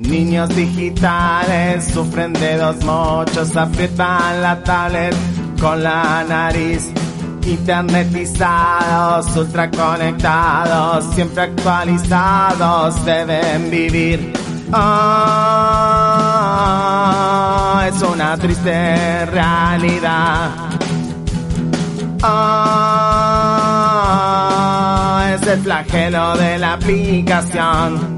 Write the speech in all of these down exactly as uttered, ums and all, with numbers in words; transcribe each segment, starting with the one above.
Niños digitales sufren de dos mochos, aprietan la tablet con la nariz. Internetizados, ultraconectados, siempre actualizados, deben vivir. Oh, es una triste realidad. Oh, es el flagelo de la aplicación.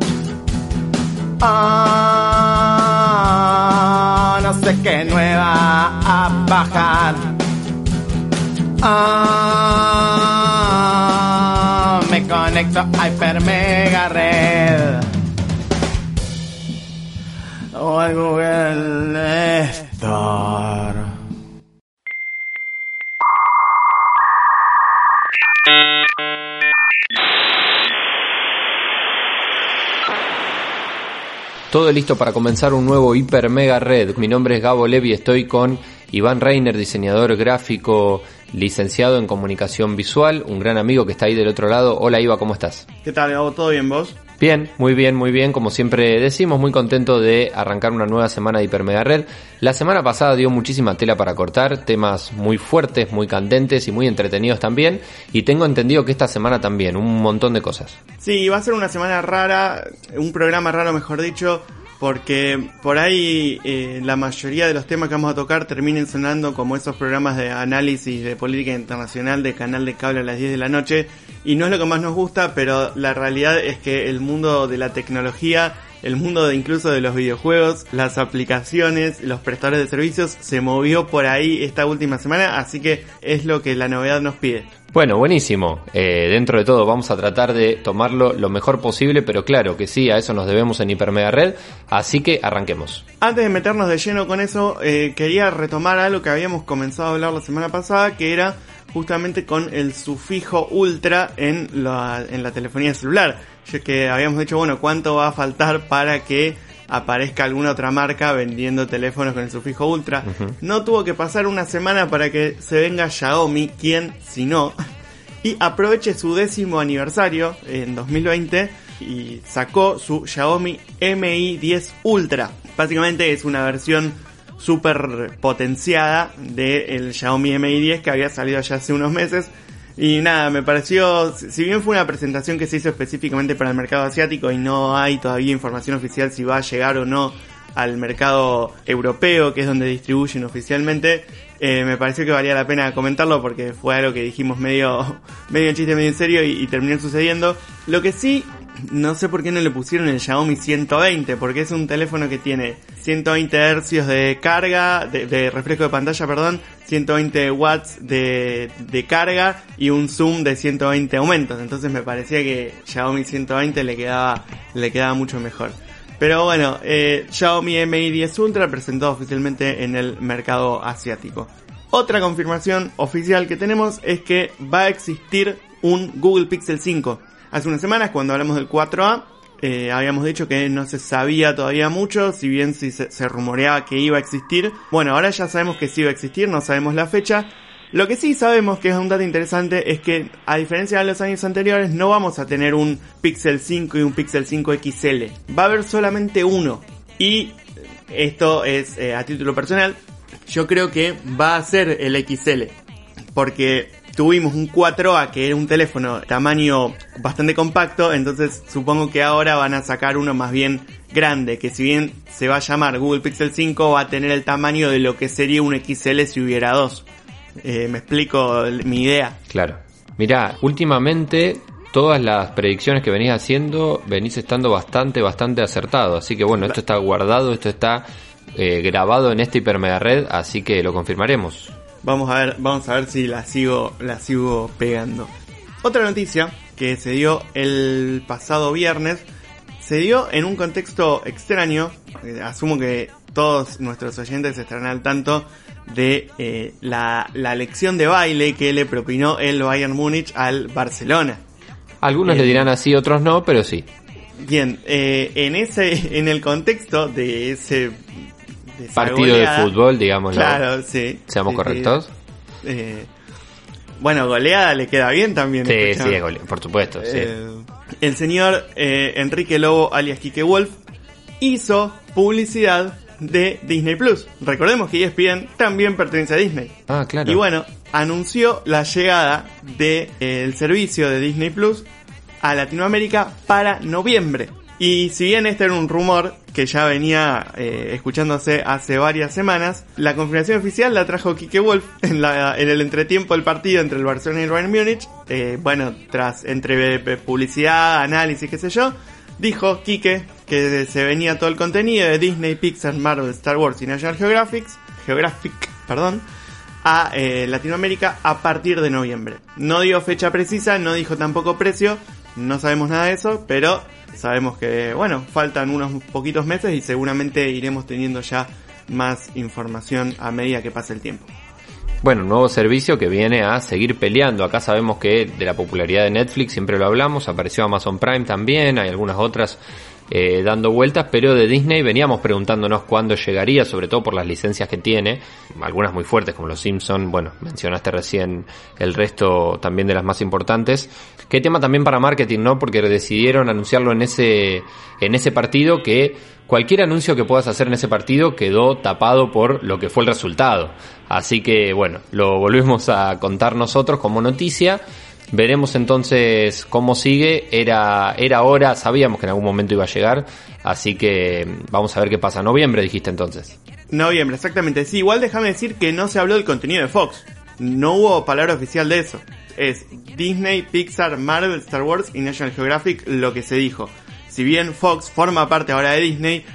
Oh, no sé qué nueva a bajar. Oh, me conecto a Hyper Mega Red o al Google Store. Todo listo para comenzar un nuevo Hyper Mega Red. Mi nombre es Gabo Levi, estoy con Iván Reiner, diseñador gráfico, licenciado en comunicación visual, un gran amigo que está ahí del otro lado. Hola Iva, ¿cómo estás? ¿Qué tal, Gabo? ¿Todo bien, vos? Bien, muy bien, muy bien. Como siempre decimos, muy contento de arrancar una nueva semana de Hyper Mega Red. La semana pasada dio muchísima tela para cortar, temas muy fuertes, muy candentes y muy entretenidos también. Y tengo entendido que esta semana también, un montón de cosas. Sí, va a ser una semana rara, un programa raro mejor dicho, porque por ahí eh, la mayoría de los temas que vamos a tocar terminen sonando como esos programas de análisis de política internacional de canal de cable a las diez de la noche, y no es lo que más nos gusta, pero la realidad es que el mundo de la tecnología, el mundo de incluso de los videojuegos, las aplicaciones, los prestadores de servicios, se movió por ahí esta última semana, así que es lo que la novedad nos pide. Bueno, buenísimo. Eh, dentro de todo vamos a tratar de tomarlo lo mejor posible, pero claro que sí, a eso nos debemos en Hyper Mega Red, así que arranquemos. Antes de meternos de lleno con eso, eh, quería retomar algo que habíamos comenzado a hablar la semana pasada, que era justamente con el sufijo ultra en la, en la telefonía celular. Ya que habíamos dicho, bueno, ¿cuánto va a faltar para que aparezca alguna otra marca vendiendo teléfonos con el sufijo ultra? Uh-huh. No tuvo que pasar una semana para que se venga Xiaomi, quien si no, y aproveche su décimo aniversario en dos mil veinte y sacó su Xiaomi Mi diez Ultra. Básicamente es una versión súper potenciada del Xiaomi Mi diez que había salido ya hace unos meses. Y nada, me pareció, si bien fue una presentación que se hizo específicamente para el mercado asiático y no hay todavía información oficial si va a llegar o no al mercado europeo, que es donde distribuyen oficialmente, eh, me pareció que valía la pena comentarlo porque fue algo que dijimos medio, medio en chiste, medio en serio y, y terminó sucediendo. Lo que sí, no sé por qué no le pusieron el Xiaomi ciento veinte, porque es un teléfono que tiene ciento veinte hercios de carga, de, de refresco de pantalla, perdón, ciento veinte watts de, de carga y un zoom de ciento veinte aumentos. Entonces me parecía que Xiaomi ciento veinte le quedaba, le quedaba mucho mejor. Pero bueno, eh, Xiaomi Mi diez Ultra presentado oficialmente en el mercado asiático. Otra confirmación oficial que tenemos es que va a existir un Google Pixel cinco. Hace unas semanas, cuando hablamos del cuatro A, eh, habíamos dicho que no se sabía todavía mucho, si bien si se, se rumoreaba que iba a existir. Bueno, ahora ya sabemos que sí iba a existir, no sabemos la fecha. Lo que sí sabemos, que es un dato interesante, es que a diferencia de los años anteriores, no vamos a tener un Pixel cinco y un Pixel cinco X L. Va a haber solamente uno. Y esto es eh, a título personal, yo creo que va a ser el X L. Porque tuvimos un cuatro A que era un teléfono tamaño bastante compacto, entonces supongo que ahora van a sacar uno más bien grande, que si bien se va a llamar Google Pixel cinco, va a tener el tamaño de lo que sería un X L si hubiera dos. Eh, ¿Me explico mi idea? Claro. Mirá, últimamente todas las predicciones que venís haciendo, venís estando bastante, bastante acertado. Así que bueno, esto está guardado, esto está eh, grabado en este Hyper Mega Red, así que lo confirmaremos. Vamos a ver, vamos a ver si la sigo, la sigo pegando. Otra noticia que se dio el pasado viernes, se dio en un contexto extraño. Asumo que todos nuestros oyentes estarán al tanto de eh, la, la lección de baile que le propinó el Bayern Múnich al Barcelona. Algunos eh, le dirán así, otros no, pero sí. Bien, eh, en ese, en el contexto de ese de partido goleada, de fútbol, digámoslo. Claro, sí. Seamos sí, correctos. Sí. Eh, bueno, goleada le queda bien también. Sí, escuchar. sí, gole- por supuesto. Eh, sí. El señor eh, Enrique Lobo, alias Quique Wolf, hizo publicidad de Disney Plus. Recordemos que E S P N también pertenece a Disney. Ah, claro. Y bueno, anunció la llegada del de, eh, servicio de Disney Plus a Latinoamérica para noviembre. Y si bien este era un rumor que ya venía eh, escuchándose hace varias semanas, la confirmación oficial la trajo Quique Wolf en, la, en el entretiempo del partido entre el Barcelona y el Bayern Múnich. Eh, bueno, tras entre publicidad, análisis, qué sé yo, dijo Quique que se venía todo el contenido de Disney, Pixar, Marvel, Star Wars y National Geographic, Geographic, perdón, a eh, Latinoamérica a partir de noviembre. No dio fecha precisa, no dijo tampoco precio, no sabemos nada de eso, pero sabemos que, bueno, faltan unos poquitos meses y seguramente iremos teniendo ya más información a medida que pase el tiempo. Bueno, un nuevo servicio que viene a seguir peleando. Acá sabemos que de la popularidad de Netflix siempre lo hablamos, apareció Amazon Prime también, hay algunas otras eh, dando vueltas, pero de Disney veníamos preguntándonos cuándo llegaría, sobre todo por las licencias que tiene, algunas muy fuertes como Los Simpson, bueno, mencionaste recién el resto también de las más importantes. Qué tema también para marketing, ¿no? Porque decidieron anunciarlo en ese en ese partido, que cualquier anuncio que puedas hacer en ese partido quedó tapado por lo que fue el resultado. Así que, bueno, lo volvemos a contar nosotros como noticia. Veremos entonces cómo sigue. Era era hora, sabíamos que en algún momento iba a llegar. Así que vamos a ver qué pasa. Noviembre dijiste entonces. Noviembre, exactamente. Sí, igual déjame decir que no se habló del contenido de Fox. No hubo palabra oficial de eso. Es Disney, Pixar, Marvel, Star Wars y National Geographic lo que se dijo. Si bien Fox forma parte ahora de Disney,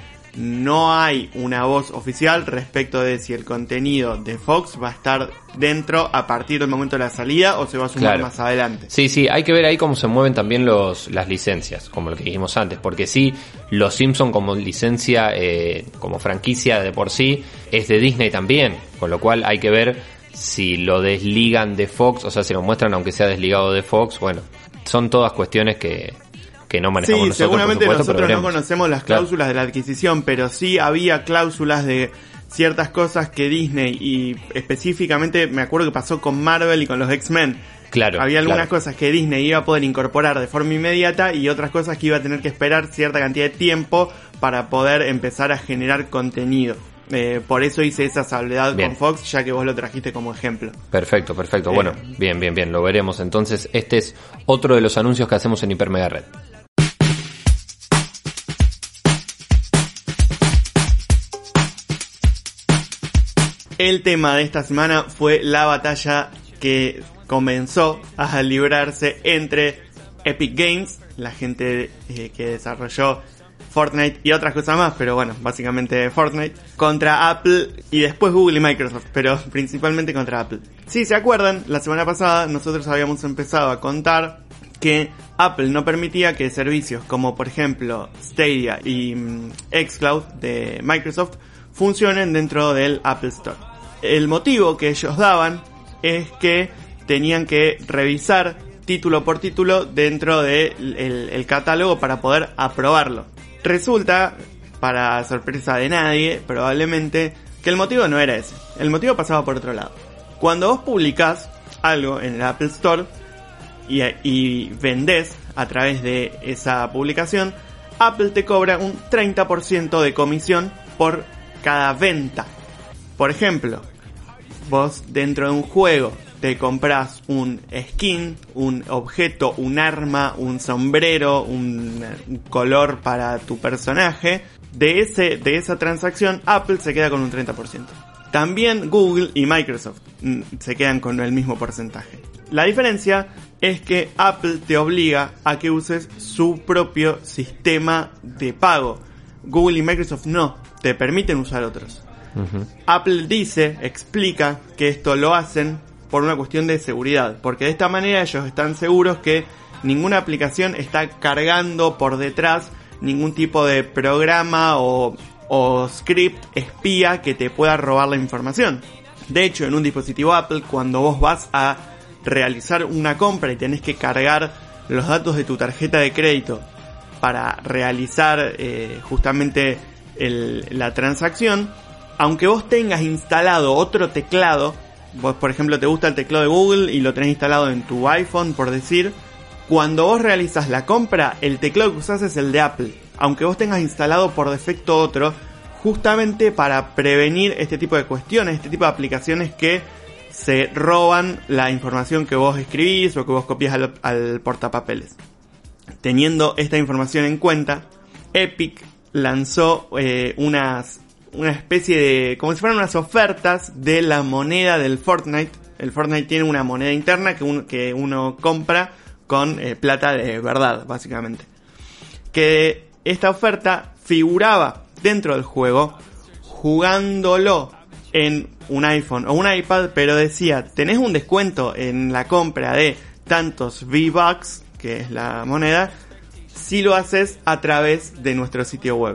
no hay una voz oficial respecto de si el contenido de Fox va a estar dentro a partir del momento de la salida o se va a sumar claro. más adelante. Sí, sí, hay que ver ahí cómo se mueven también los las licencias, como lo que dijimos antes, porque sí, Los Simpson como licencia, eh, como franquicia de por sí, es de Disney también, con lo cual hay que ver si lo desligan de Fox, o sea, si lo muestran aunque sea desligado de Fox. Bueno, son todas cuestiones que... que no manejamos sí, nosotros, seguramente por supuesto, nosotros no conocemos las cláusulas claro. de la adquisición, pero sí había cláusulas de ciertas cosas que Disney, y específicamente me acuerdo que pasó con Marvel y con los X-Men. Claro. Había algunas claro. cosas que Disney iba a poder incorporar de forma inmediata y otras cosas que iba a tener que esperar cierta cantidad de tiempo para poder empezar a generar contenido. Eh, por eso hice esa salvedad bien. con Fox, ya que vos lo trajiste como ejemplo. Perfecto, perfecto. Eh. Bueno, bien, bien, bien, lo veremos. Entonces, este es otro de los anuncios que hacemos en Hiper Mega Red. El tema de esta semana fue la batalla que comenzó a librarse entre Epic Games, la gente eh, que desarrolló Fortnite y otras cosas más, pero bueno, básicamente Fortnite, contra Apple y después Google y Microsoft, pero principalmente contra Apple. Si se acuerdan, la semana pasada nosotros habíamos empezado a contar que Apple no permitía que servicios como por ejemplo Stadia y um, xCloud de Microsoft funcionen dentro del Apple Store. El motivo que ellos daban es que tenían que revisar título por título dentro del el, el catálogo para poder aprobarlo. Resulta, para sorpresa de nadie, probablemente, que el motivo no era ese. El motivo pasaba por otro lado. Cuando vos publicás algo en el Apple Store y, y vendés a través de esa publicación, Apple te cobra un treinta por ciento de comisión por cada venta. Por ejemplo, vos dentro de un juego te compras un skin, un objeto, un arma, un sombrero, un, un color para tu personaje. De ese, de esa transacción, Apple se queda con un treinta por ciento. También Google y Microsoft mm, se quedan con el mismo porcentaje. La diferencia es que Apple te obliga a que uses su propio sistema de pago. Google y Microsoft no, te permiten usar otros. Uh-huh. Apple dice, explica que esto lo hacen por una cuestión de seguridad, porque de esta manera ellos están seguros que ninguna aplicación está cargando por detrás ningún tipo de programa o, o script espía que te pueda robar la información. De hecho, en un dispositivo Apple, cuando vos vas a realizar una compra y tenés que cargar los datos de tu tarjeta de crédito para realizar eh, justamente el, la transacción, aunque vos tengas instalado otro teclado, vos por ejemplo te gusta el teclado de Google y lo tenés instalado en tu iPhone, por decir, cuando vos realizas la compra, el teclado que usás es el de Apple. aunque vos tengas instalado por defecto otro, justamente para prevenir este tipo de cuestiones, este tipo de aplicaciones que se roban la información que vos escribís o que vos copias al, al portapapeles. Teniendo esta información en cuenta, Epic lanzó eh, unas, una especie de, como si fueran unas ofertas de la moneda del Fortnite. El Fortnite tiene una moneda interna que, un, que uno compra con eh, plata de verdad, básicamente. Que esta oferta figuraba dentro del juego jugándolo en un iPhone o un iPad, pero decía, tenés un descuento en la compra de tantos V-Bucks, que es la moneda, si lo haces a través de nuestro sitio web.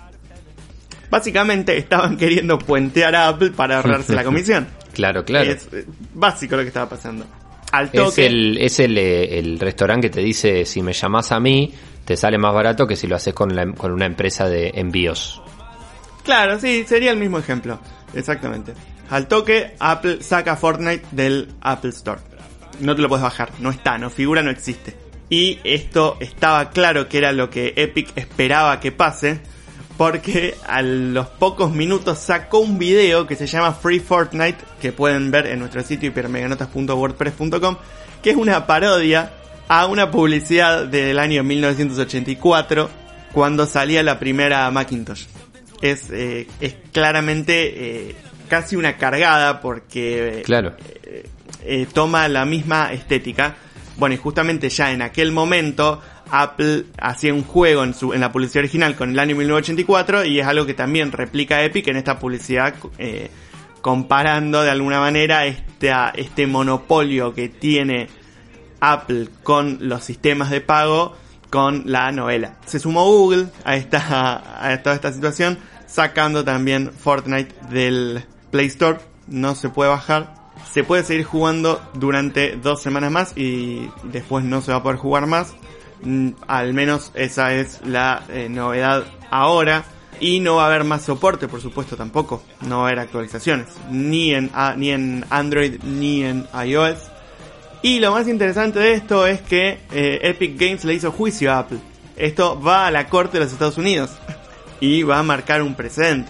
Básicamente estaban queriendo puentear a Apple para ahorrarse la comisión. Claro, claro. Es básico lo que estaba pasando. Al toque, es el, es el, el restaurante que te dice, si me llamás a mí, te sale más barato que si lo haces con, la, con una empresa de envíos. Claro, sí, sería el mismo ejemplo. Exactamente. Al toque, Apple saca Fortnite del Apple Store. No te lo puedes bajar, no está, no figura, no existe. Y esto estaba claro que era lo que Epic esperaba que pase, porque a los pocos minutos sacó un video que se llama Free Fortnite, que pueden ver en nuestro sitio hipermeganotas punto wordpress punto com, que es una parodia a una publicidad del año mil novecientos ochenta y cuatro, cuando salía la primera Macintosh. Es, eh, es claramente eh, casi una cargada, porque claro. eh, eh, toma la misma estética. Bueno, y justamente ya en aquel momento Apple hacía un juego en su en la publicidad original con el año mil novecientos ochenta y cuatro, y es algo que también replica Epic en esta publicidad, eh, comparando de alguna manera este, este monopolio que tiene Apple con los sistemas de pago con la novela. Se sumó Google a esta a toda esta situación, sacando también Fortnite del Play Store. No se puede bajar. Se puede seguir jugando durante dos semanas más y después no se va a poder jugar más. Mm, al menos esa es la eh, novedad ahora. Y no va a haber más soporte, por supuesto, tampoco. No va a haber actualizaciones. Ni en, a, ni en Android ni en iOS. Y lo más interesante de esto es que eh, Epic Games le hizo juicio a Apple. Esto va a la corte de los Estados Unidos y va a marcar un precedente.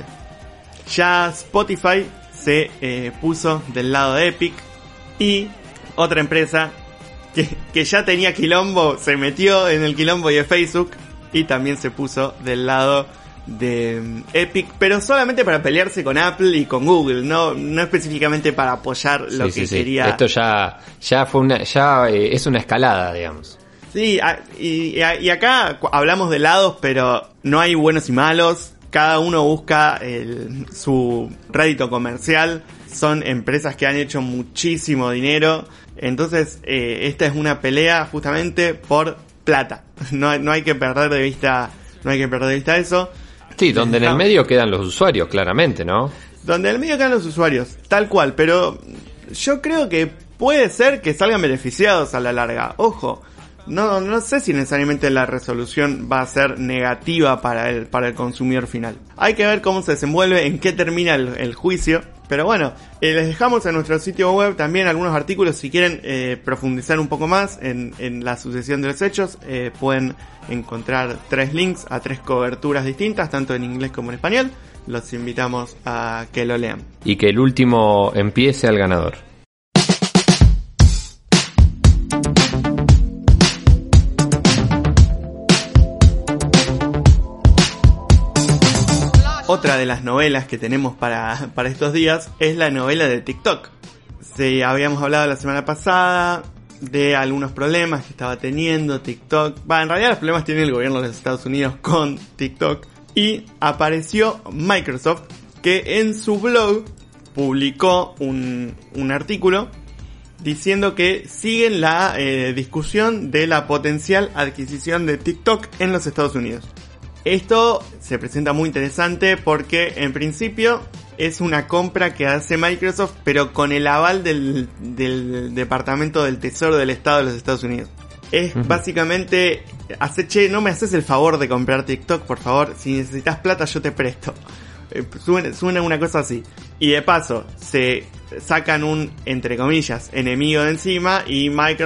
Ya Spotify se eh, puso del lado de Epic, y otra empresa que, que ya tenía quilombo se metió en el quilombo de Facebook y también se puso del lado de um, Epic, pero solamente para pelearse con Apple y con Google, no no específicamente para apoyar lo sí, que sí, quería. Sí. Esto ya ya fue una ya eh, es una escalada, digamos. Sí, a, y, y acá hablamos de lados, pero no hay buenos y malos. Cada uno busca el, su rédito comercial. Son empresas que han hecho muchísimo dinero. Entonces, eh, esta es una pelea justamente por plata. No, no hay que perder de vista, no hay que perder de vista eso. Sí, donde en el medio quedan los usuarios, claramente, ¿no? Donde en el medio quedan los usuarios, tal cual. Pero yo creo que puede ser que salgan beneficiados a la larga. Ojo. No, no sé si necesariamente la resolución va a ser negativa para el, para el consumidor final. Hay que ver cómo se desenvuelve, en qué termina el, el juicio. Pero bueno, eh, les dejamos en nuestro sitio web también algunos artículos si quieren eh, profundizar un poco más en, en la sucesión de los hechos. Eh, pueden encontrar tres links a tres coberturas distintas, tanto en inglés como en español. Los invitamos a que lo lean. Y que el último empiece al ganador. Otra de las novelas que tenemos para, para estos días es la novela de TikTok. Sí, habíamos hablado la semana pasada de algunos problemas que estaba teniendo TikTok. Va, en realidad los problemas tiene el gobierno de los Estados Unidos con TikTok. Y apareció Microsoft, que en su blog publicó un, un artículo diciendo que siguen la eh, discusión de la potencial adquisición de TikTok en los Estados Unidos. Esto se presenta muy interesante porque en principio es una compra que hace Microsoft, pero con el aval del, del Departamento del Tesoro del Estado de los Estados Unidos. Es uh-huh. básicamente, hace, che, no me haces el favor de comprar TikTok, por favor, si necesitas plata yo te presto. Eh, suena, suena una cosa así. Y de paso, se sacan un, entre comillas, enemigo de encima, y Microsoft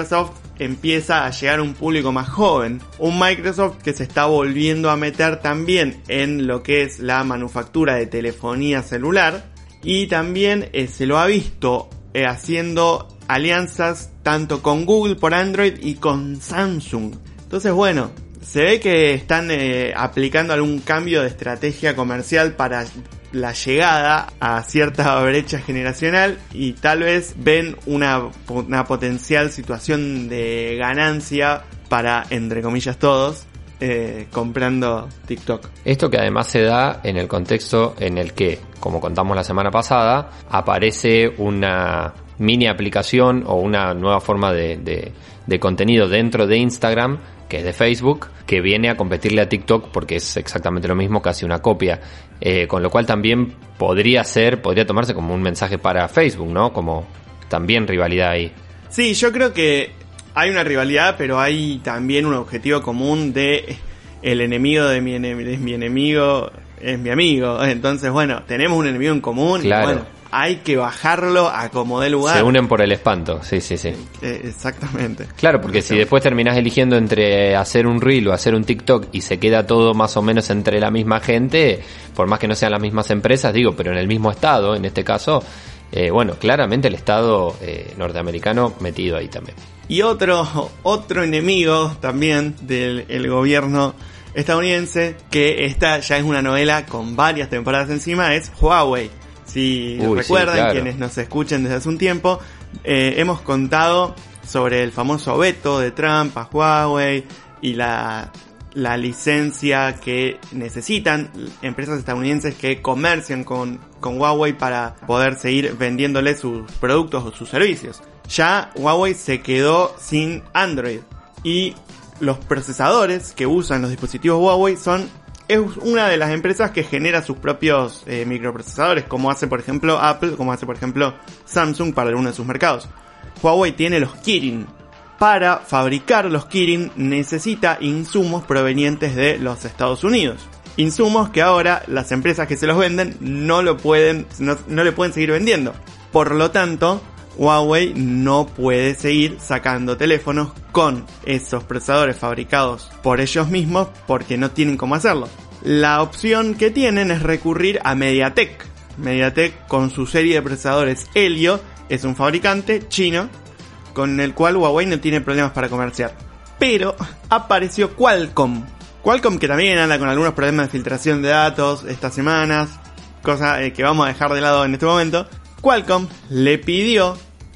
empieza a llegar a un público más joven. Un Microsoft que se está volviendo a meter también en lo que es la manufactura de telefonía celular y también eh, se lo ha visto eh, haciendo alianzas tanto con Google por Android y con Samsung. Entonces, bueno, se ve que están eh, aplicando algún cambio de estrategia comercial para la llegada a cierta brecha generacional y tal vez ven una, una potencial situación de ganancia para, entre comillas, todos eh, comprando TikTok. Esto que además se da en el contexto en el que, como contamos la semana pasada, aparece una mini aplicación o una nueva forma de, de, de contenido dentro de Instagram, que es de Facebook, que viene a competirle a TikTok porque es exactamente lo mismo, casi una copia, eh, con lo cual también podría ser, podría tomarse como un mensaje para Facebook, ¿no? Como también rivalidad ahí. Sí, yo creo que hay una rivalidad, pero hay también un objetivo común de el enemigo de mi, enem- de mi enemigo es mi amigo. Entonces, bueno, tenemos un enemigo en común. Claro. Y bueno, hay que bajarlo a como dé lugar. Se unen por el espanto, sí, sí, sí. Eh, exactamente. Claro, porque si después terminás eligiendo entre hacer un reel o hacer un TikTok y se queda todo más o menos entre la misma gente, por más que no sean las mismas empresas, digo, pero en el mismo estado, en este caso, eh, bueno, claramente el estado eh, norteamericano metido ahí también. Y otro, otro enemigo también del el gobierno estadounidense, que esta ya es una novela con varias temporadas encima, es Huawei. Si Uy, recuerdan, sí, claro. Quienes nos escuchen desde hace un tiempo, eh, hemos contado sobre el famoso veto de Trump a Huawei y la, la licencia que necesitan empresas estadounidenses que comercian con, con Huawei para poder seguir vendiéndole sus productos o sus servicios. Ya Huawei se quedó sin Android y los procesadores que usan los dispositivos Huawei son es una de las empresas que genera sus propios eh, microprocesadores, como hace por ejemplo Apple, como hace por ejemplo Samsung para algunos de sus mercados. Huawei tiene los Kirin. Para fabricar los Kirin necesita insumos provenientes de los Estados Unidos. Insumos que ahora las empresas que se los venden no lo pueden, no, no le pueden seguir vendiendo. Por lo tanto, Huawei no puede seguir sacando teléfonos con esos procesadores fabricados por ellos mismos porque no tienen cómo hacerlo. La opción que tienen es recurrir a MediaTek. MediaTek, con su serie de procesadores Helio, es un fabricante chino con el cual Huawei no tiene problemas para comerciar. Pero apareció Qualcomm. Qualcomm, que también anda con algunos problemas de filtración de datos estas semanas, cosa eh, que vamos a dejar de lado en este momento. Qualcomm le pidió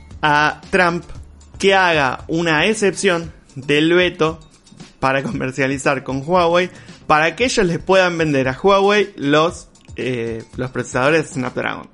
a Trump que haga una excepción del veto para comercializar con Huawei, para que ellos les puedan vender a Huawei los, eh, los procesadores Snapdragon.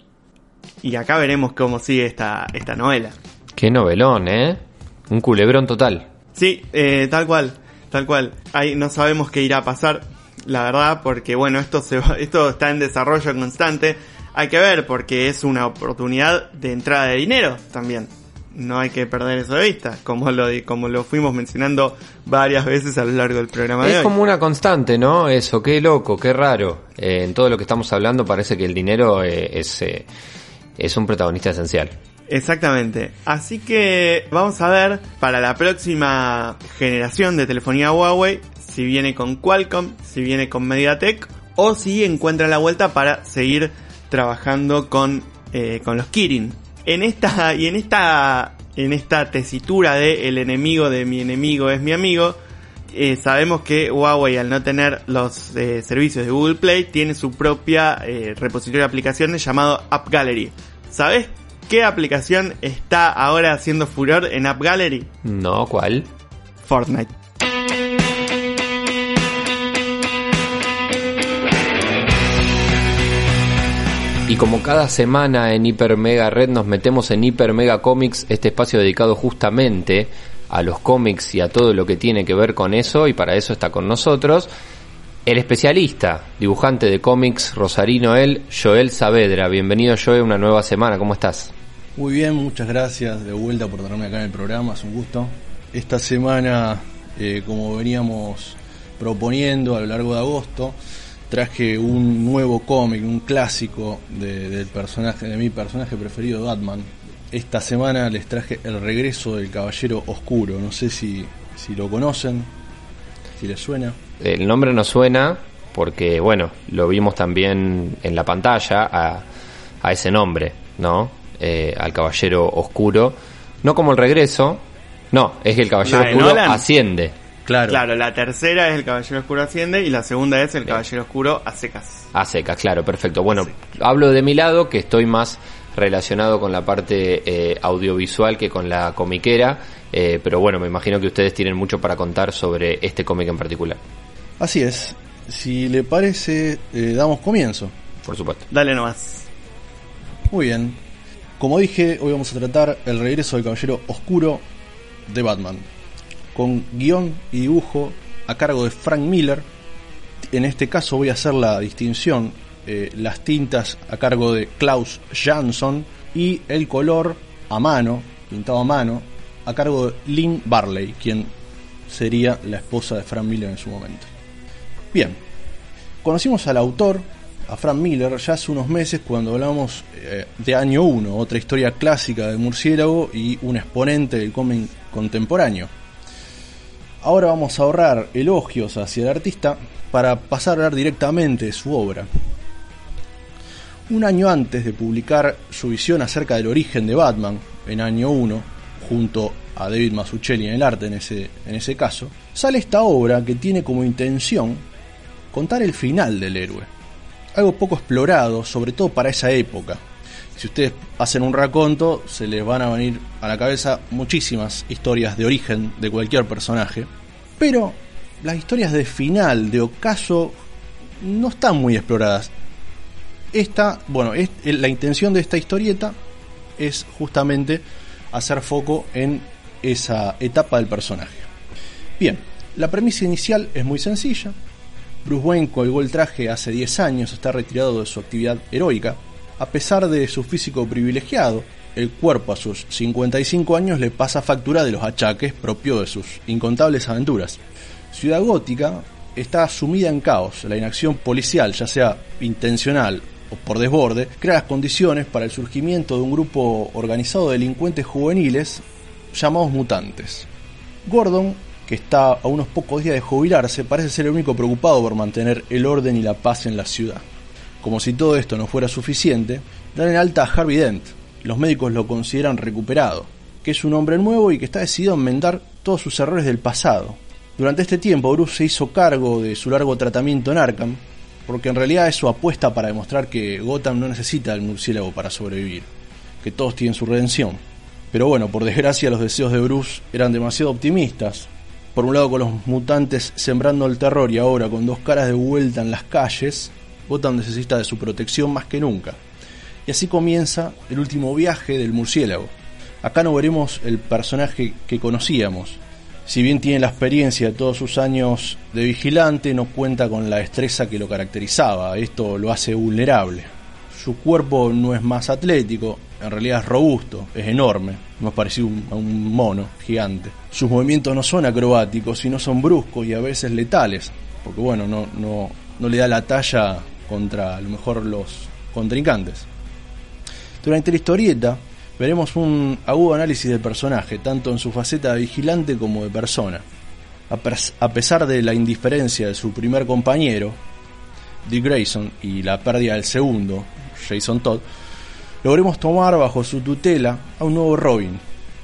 Y acá veremos cómo sigue esta, esta novela. Qué novelón, ¿eh? Un culebrón total. Sí, eh, tal cual, tal cual. Ahí no sabemos qué irá a pasar, la verdad, porque bueno, esto se va, esto está en desarrollo constante. Hay que ver, porque es una oportunidad de entrada de dinero también. No hay que perder eso de vista, como lo, como lo fuimos mencionando varias veces a lo largo del programa de hoy. Es como una constante, ¿no? Eso, qué loco, qué raro. Eh, en todo lo que estamos hablando parece que el dinero eh, es, eh, es un protagonista esencial. Exactamente. Así que vamos a ver para la próxima generación de telefonía Huawei si viene con Qualcomm, si viene con MediaTek o si encuentra la vuelta para seguir trabajando con, eh, con los Kirin. En esta, y en esta, en esta tesitura de el enemigo de mi enemigo es mi amigo, eh, sabemos que Huawei, al no tener los eh, servicios de Google Play, tiene su propia eh, repositorio de aplicaciones llamado App Gallery. ¿Sabes qué aplicación está ahora haciendo furor en App Gallery? No, ¿cuál? Fortnite. Y como cada semana en Hiper Mega Red nos metemos en Hiper Mega Comics, este espacio dedicado justamente a los cómics y a todo lo que tiene que ver con eso, y para eso está con nosotros el especialista, dibujante de cómics rosarino, él, Joel Saavedra. Bienvenido, Joel, una nueva semana, ¿cómo estás? Muy bien, muchas gracias de vuelta por tenerme acá en el programa, es un gusto. Esta semana, eh, como veníamos proponiendo a lo largo de agosto, traje un nuevo cómic, un clásico de, del personaje, de mi personaje preferido, Batman. esta semana les traje El regreso del Caballero Oscuro. No sé si, si lo conocen, si les suena. El nombre no suena porque, bueno, lo vimos también en la pantalla a, a ese nombre, ¿no? Eh, al Caballero Oscuro. No como El regreso, no, es que el Caballero La de Oscuro Nolan. asciende. Claro. Claro, la tercera es El Caballero Oscuro asciende y la segunda es El Caballero Oscuro a secas. A secas, claro, perfecto. Bueno, Sí. hablo de mi lado, que estoy más relacionado con la parte eh, audiovisual que con la comiquera, eh, pero bueno, me imagino que ustedes tienen mucho para contar sobre este cómic en particular. Así es. Si le parece, eh, damos comienzo. Por supuesto. Dale nomás. Muy bien. Como dije, hoy vamos a tratar El regreso del Caballero Oscuro de Batman, con guión y dibujo a cargo de Frank Miller. En este caso voy a hacer la distinción, eh, las tintas a cargo de Klaus Jansson y el color a mano, pintado a mano, a cargo de Lynn Barley, quien sería la esposa de Frank Miller en su momento. Bien, conocimos al autor, a Frank Miller, ya hace unos meses cuando hablamos eh, de Año uno, otra historia clásica de Murciélago y un exponente del cómic contemporáneo. Ahora vamos a ahorrar elogios hacia el artista para pasar a hablar directamente de su obra. Un año antes de publicar su visión acerca del origen de Batman, en Año uno, junto a David Mazzucchelli en el arte en ese, en ese caso, sale esta obra que tiene como intención contar el final del héroe. Algo poco explorado, sobre todo para esa época. Si ustedes hacen un raconto, se les van a venir a la cabeza muchísimas historias de origen de cualquier personaje, pero las historias de final, de ocaso, no están muy exploradas. Esta, bueno, es, la intención de esta historieta es justamente hacer foco en esa etapa del personaje. Bien, la premisa inicial es muy sencilla. Bruce Wayne colgó el traje hace diez años, está retirado de su actividad heroica. A pesar de su físico privilegiado, el cuerpo a sus cincuenta y cinco años le pasa factura de los achaques propios de sus incontables aventuras. Ciudad Gótica está sumida en caos. La inacción policial, ya sea intencional o por desborde, crea las condiciones para el surgimiento de un grupo organizado de delincuentes juveniles llamados mutantes. Gordon, que está a unos pocos días de jubilarse, parece ser el único preocupado por mantener el orden y la paz en la ciudad. Como si todo esto no fuera suficiente, dan en alta a Harvey Dent. Los médicos lo consideran recuperado, que es un hombre nuevo y que está decidido a enmendar todos sus errores del pasado. Durante este tiempo, Bruce se hizo cargo de su largo tratamiento en Arkham, porque en realidad es su apuesta para demostrar que Gotham no necesita al murciélago para sobrevivir, que todos tienen su redención. Pero bueno, por desgracia los deseos de Bruce eran demasiado optimistas. Por un lado con los mutantes sembrando el terror y ahora con dos caras de vuelta en las calles, Gotham necesita de su protección más que nunca. Y así comienza el último viaje del murciélago. Acá no veremos el personaje que conocíamos. Si bien tiene la experiencia de todos sus años de vigilante, no cuenta con la destreza que lo caracterizaba. Esto lo hace vulnerable. Su cuerpo no es más atlético, en realidad es robusto, es enorme, más parecido a un mono gigante. Sus movimientos no son acrobáticos, sino son bruscos y a veces letales, porque bueno, no, no, no le da la talla contra a lo mejor los contrincantes. Durante la historieta veremos un agudo análisis del personaje, tanto en su faceta de vigilante como de persona. A, pers- a pesar de la indiferencia de su primer compañero, Dick Grayson, y la pérdida del segundo, Jason Todd, logremos tomar bajo su tutela a un nuevo Robin.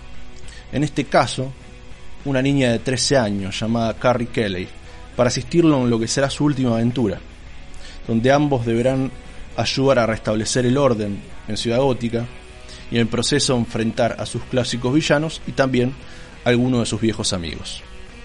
En este caso, una niña de trece años llamada Carrie Kelly, para asistirlo en lo que será su última aventura, donde ambos deberán ayudar a restablecer el orden en Ciudad Gótica y en el proceso enfrentar a sus clásicos villanos y también a algunos de sus viejos amigos.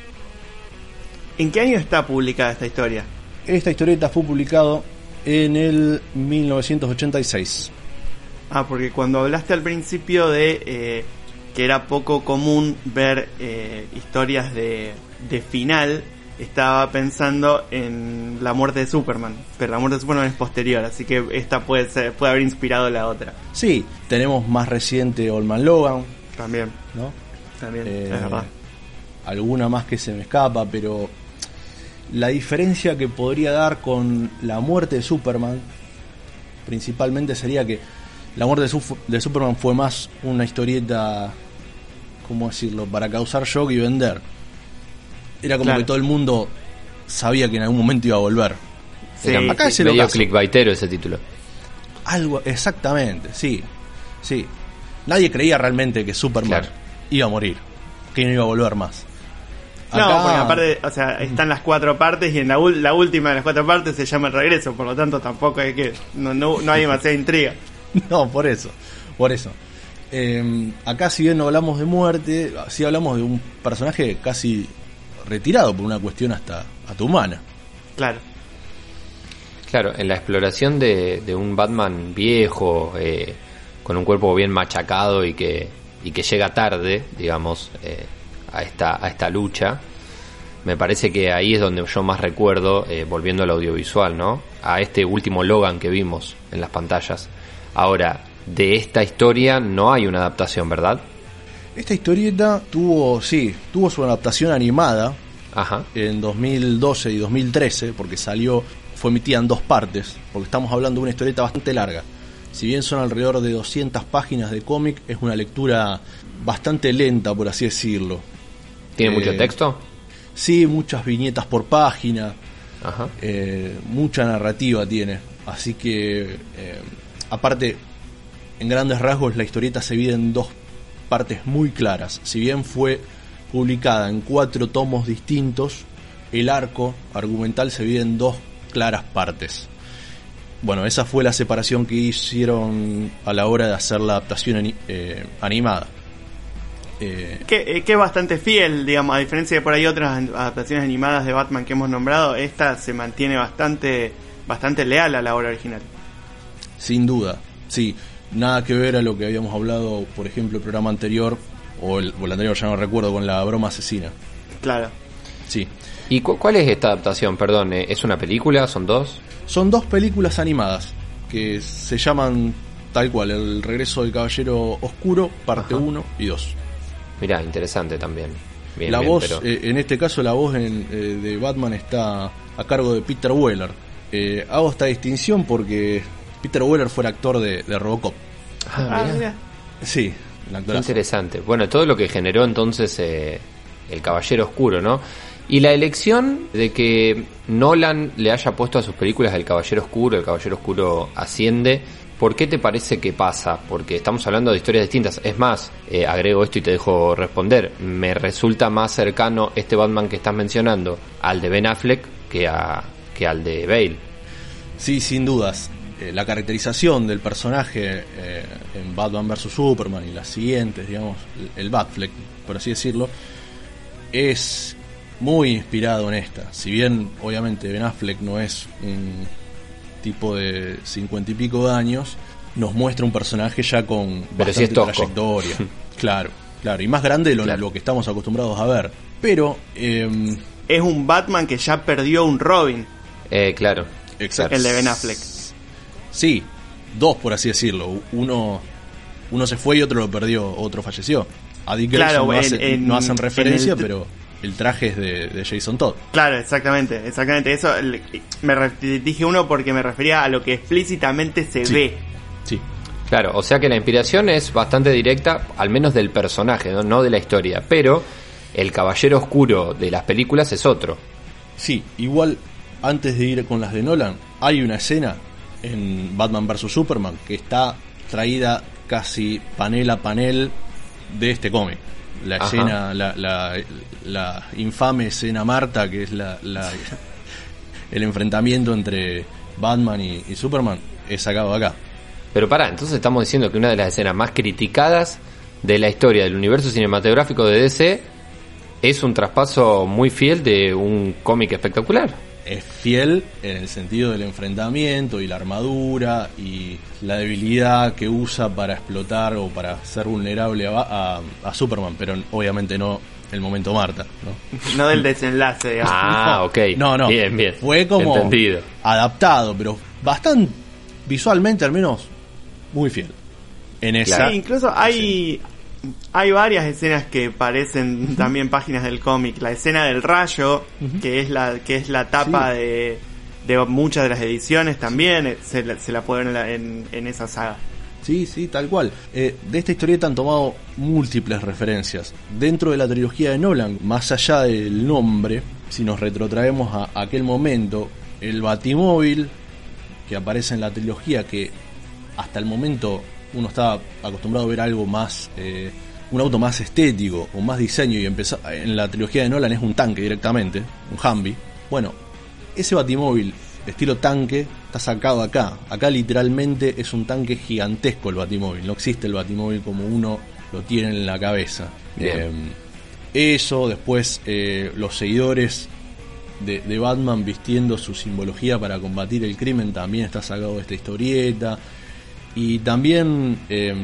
¿En qué año está publicada esta historia? Esta historieta fue publicado en el mil novecientos ochenta y seis. Ah, porque cuando hablaste al principio de eh, que era poco común ver eh, historias de, de final, estaba pensando en la muerte de Superman, pero la muerte de Superman es posterior, así que esta puede ser, puede haber inspirado la otra. Sí, tenemos más reciente Old Man Logan, También, ¿no? también, Eh, es verdad. Alguna más que se me escapa, pero la diferencia que podría dar con la muerte de Superman principalmente sería que la muerte de, su- de Superman fue más una historieta, ¿cómo decirlo?, para causar shock y vender. Era como Claro. que todo el mundo sabía que en algún momento iba a volver. Sí, Era acá es el medio ocaso. clickbaitero ese título. Algo, exactamente, sí, sí. Nadie creía realmente que Superman Claro. iba a morir, que no iba a volver más. No, Acá- porque aparte, o sea, están las cuatro partes y en la, ul- la última de las cuatro partes se llama El Regreso, por lo tanto tampoco hay que, no, no, no hay demasiada intriga. No, por eso, por eso. Eh, acá si bien no hablamos de muerte, sí hablamos de un personaje casi retirado por una cuestión hasta, hasta humana. Claro. Claro, en la exploración de, de un Batman viejo, eh, con un cuerpo bien machacado y que, y que llega tarde, digamos, eh, a esta, a esta lucha, me parece que ahí es donde yo más recuerdo, eh, volviendo al audiovisual, ¿no? A este último Logan que vimos en las pantallas. Ahora, de esta historia no hay una adaptación, ¿verdad? Esta historieta tuvo, sí, tuvo su adaptación animada Ajá. en dos mil doce y dos mil trece, porque salió, fue emitida en dos partes, porque estamos hablando de una historieta bastante larga. Si bien son alrededor de doscientas páginas de cómic, es una lectura bastante lenta, por así decirlo. ¿Tiene Eh, mucho texto? Sí, muchas viñetas por página, Ajá. eh, mucha narrativa tiene. Así que, eh, aparte, en grandes rasgos, la historieta se divide en dos partes muy claras. Si bien fue publicada en cuatro tomos distintos, el arco argumental se divide en dos claras partes. Bueno, esa fue la separación que hicieron a la hora de hacer la adaptación ani- eh, animada. Eh, Que, eh, que es bastante fiel, digamos, a diferencia de por ahí otras an- adaptaciones animadas de Batman que hemos nombrado, esta se mantiene bastante, bastante leal a la obra original. Sin duda, sí. Nada que ver a lo que habíamos hablado, por ejemplo, el programa anterior, o el, o el anterior, ya no recuerdo, con la broma asesina. Claro. Sí. ¿Y cu- cuál es esta adaptación? Perdón, ¿eh? ¿es una película? ¿Son dos? Son dos películas animadas que se llaman tal cual, El Regreso del Caballero Oscuro, parte Ajá. uno y dos. Mirá, interesante también. Bien, La bien, voz, pero- eh, en este caso la voz en, eh, de Batman está a cargo de Peter Weller. Eh, hago esta distinción porque Peter Weller fue el actor de, de Robocop. Ah, Ah, mirá. mira. Sí, el Qué actorazo. interesante. Bueno, todo lo que generó entonces eh, el Caballero Oscuro, ¿no? Y la elección de que Nolan le haya puesto a sus películas el Caballero Oscuro, el Caballero Oscuro asciende, ¿por qué te parece que pasa? Porque estamos hablando de historias distintas. Es más, eh, agrego esto y te dejo responder. Me resulta más cercano este Batman que estás mencionando al de Ben Affleck que, a, que al de Bale. Sí, sin dudas. Eh, la caracterización del personaje eh, en Batman versus. Superman y las siguientes, digamos, el, el Batfleck, por así decirlo, es muy inspirado en esta. Si bien, obviamente, Ben Affleck no es un tipo de cincuenta y pico de años, nos muestra un personaje ya con Pero sí bastante es tosco. trayectoria. Claro, claro. Y más grande de lo, Claro. lo que estamos acostumbrados a ver. Pero, eh, Es un Batman que ya perdió un Robin, Eh, claro. exacto. el de Ben Affleck. Sí, dos por así decirlo. Uno, uno se fue y otro lo perdió, otro falleció. A Dick Claro, Grayson no, en- hace- en- no hacen referencia, en el- pero el traje es de, de Jason Todd. Claro, exactamente, exactamente. Eso el- me re- dije uno porque me refería a lo que explícitamente se Sí. ve. Sí, Claro, o sea que la inspiración es bastante directa, al menos del personaje, no, no de la historia. Pero el Caballero Oscuro de las películas es otro. sí. Igual, antes de ir con las de Nolan, hay una escena en Batman versus. Superman que está traída casi panel a panel de este cómic. La Ajá. escena, la, la, la infame escena Marta, que es la, la el enfrentamiento entre Batman y, y Superman, es sacado de acá. Pero pará, entonces estamos diciendo que una de las escenas más criticadas de la historia del universo cinematográfico de D C es un traspaso muy fiel de un cómic espectacular. Es fiel en el sentido del enfrentamiento y la armadura y la debilidad que usa para explotar o para ser vulnerable a, a, a Superman, pero obviamente no el momento Marta, ¿no? No del desenlace, digamos. Ah, ok. No, no. Bien, bien. Fue como Entendido. adaptado, pero bastante visualmente al menos muy fiel. En esa Sí, incluso hay hay varias escenas que parecen también páginas del cómic. La escena del rayo, Ujú. que es la que es la tapa Sí. de, de muchas de las ediciones también, eh, se la, se la puede ver en, la- en, en esa saga. Sí, sí, tal cual. Eh, de esta historieta han tomado múltiples referencias. Dentro de la trilogía de Nolan, más allá del nombre, si nos retrotraemos a aquel momento, el Batimóvil que aparece en la trilogía, que hasta el momento uno estaba acostumbrado a ver algo más, eh, un auto más estético, con más diseño, y empezó, en la trilogía de Nolan es un tanque directamente, un Humvee. Bueno, ese Batimóvil estilo tanque está sacado acá. Acá literalmente es un tanque gigantesco el Batimóvil. No existe el Batimóvil como uno lo tiene en la cabeza. Eh, eso, después eh, los seguidores de, de Batman vistiendo su simbología para combatir el crimen también está sacado de esta historieta. Y también eh,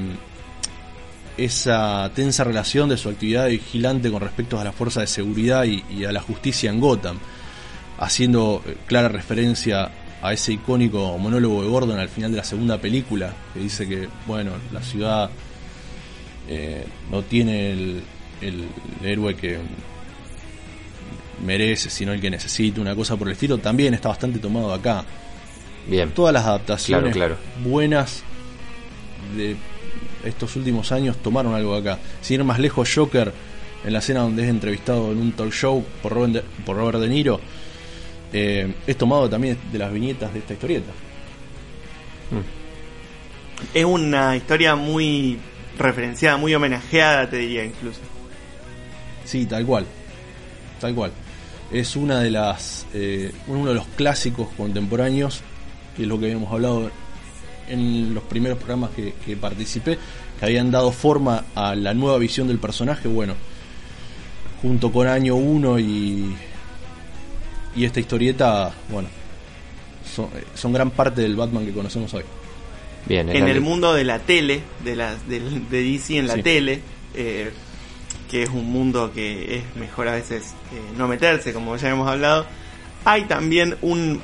esa tensa relación de su actividad de vigilante con respecto a la fuerza de seguridad y, y a la justicia en Gotham, haciendo clara referencia a ese icónico monólogo de Gordon al final de la segunda película, que dice que, bueno, la ciudad eh, no tiene el, el héroe que merece, sino el que necesita, una cosa por el estilo. También está bastante tomado acá. Bien. Todas las adaptaciones claro, claro. buenas de estos últimos años tomaron algo acá. Sin ir más lejos, Joker, en la escena donde es entrevistado en un talk show por Robert De, por Robert De Niro, Eh, es tomado también de las viñetas de esta historieta. Es una historia muy referenciada, muy homenajeada, te diría incluso. Sí, tal cual, tal cual. Es una de las eh, uno de los clásicos contemporáneos, que es lo que habíamos hablado en los primeros programas que, que participé, que habían dado forma a la nueva visión del personaje. Bueno, junto con Año uno y Y esta historieta, bueno, son, son gran parte del Batman que conocemos hoy. Bien, en el mundo de la tele, de, la, de, de D C en la sí. tele, eh, que es un mundo que es mejor a veces eh, no meterse, como ya hemos hablado, hay también un...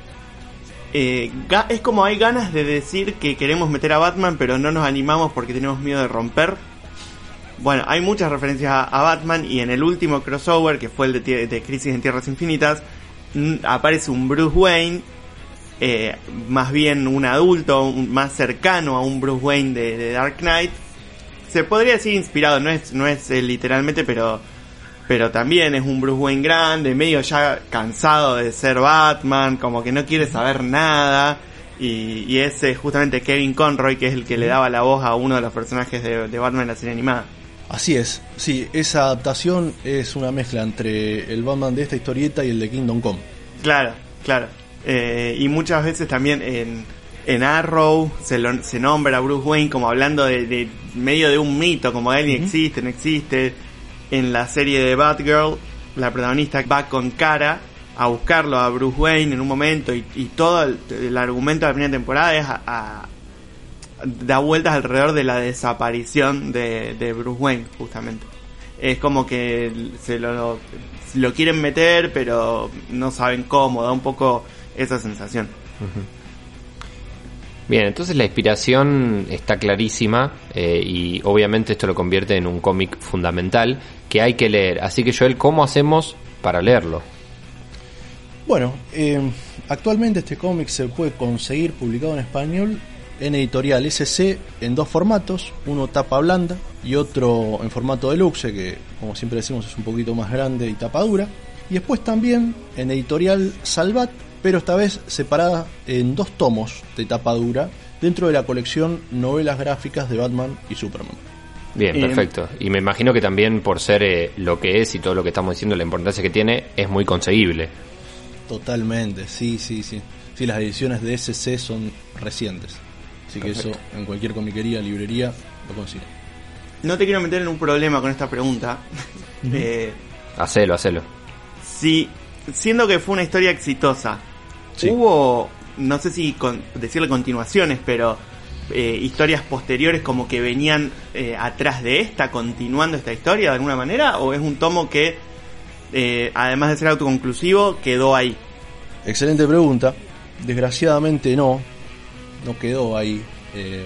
Eh, ga, es como hay ganas de decir que queremos meter a Batman, pero no nos animamos porque tenemos miedo de romper. Bueno, hay muchas referencias a, a Batman, y en el último crossover, que fue el de, de Crisis en Tierras Infinitas, n- aparece un Bruce Wayne, eh, más bien un adulto, un, más cercano a un Bruce Wayne de, de Dark Knight. Se podría decir inspirado, no es, no es eh, literalmente, pero, pero también es un Bruce Wayne grande, medio ya cansado de ser Batman, como que no quiere saber nada. Y, y es eh, justamente Kevin Conroy, que es el que le daba la voz a uno de los personajes de, de Batman en la serie animada. Así es, sí, esa adaptación es una mezcla entre el Batman de esta historieta y el de Kingdom Come. Claro, claro. Eh, y muchas veces también en, en Arrow se, lo, se nombra a Bruce Wayne como hablando de, de medio de un mito, como él ni uh-huh. existe, no existe. En la serie de Batgirl, la protagonista va con Kara a buscarlo a Bruce Wayne en un momento, y, y todo el, el argumento de la primera temporada es a, a da vueltas alrededor de la desaparición de, de Bruce Wayne, justamente. Es como que se lo, lo quieren meter, pero no saben cómo, da un poco esa sensación. Uh-huh. Bien, entonces la inspiración está clarísima, eh, y obviamente esto lo convierte en un cómic fundamental que hay que leer. Así que, Joel, ¿cómo hacemos para leerlo? Bueno, eh, actualmente este cómic se puede conseguir publicado en español en editorial S C en dos formatos, uno tapa blanda y otro en formato deluxe, que como siempre decimos es un poquito más grande y tapa dura, y después también en editorial Salvat, pero esta vez separada en dos tomos de tapa dura dentro de la colección Novelas Gráficas de Batman y Superman. Bien, eh, perfecto. Y me imagino que también por ser eh, lo que es y todo lo que estamos diciendo, la importancia que tiene, es muy conseguible. Totalmente, sí, sí, sí. Sí, las ediciones de S C son recientes. Así que Perfecto. Eso en cualquier comiquería, librería, lo consigue. No te quiero meter en un problema con esta pregunta. Uh-huh. eh, hacelo, hacelo. Si, siendo que fue una historia exitosa, sí. hubo, no sé si con, decirle continuaciones, pero eh, historias posteriores como que venían eh, atrás de esta, continuando esta historia de alguna manera, o es un tomo que, eh, además de ser autoconclusivo, quedó ahí. Excelente pregunta. Desgraciadamente no. No quedó ahí. Eh,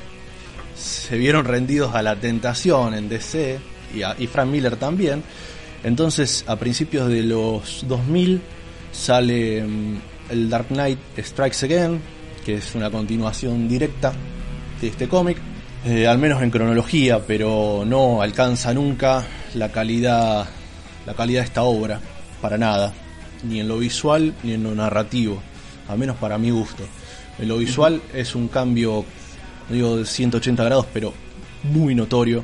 se vieron rendidos a la tentación en D C y, a, y Frank Miller también. Entonces, a principios de los dos mil sale um, el Dark Knight Strikes Again, que es una continuación directa de este cómic, eh, al menos en cronología, pero no alcanza nunca la calidad, la calidad de esta obra, para nada, ni en lo visual ni en lo narrativo, al menos para mi gusto. En lo visual uh-huh. es un cambio, no digo de ciento ochenta grados, pero muy notorio.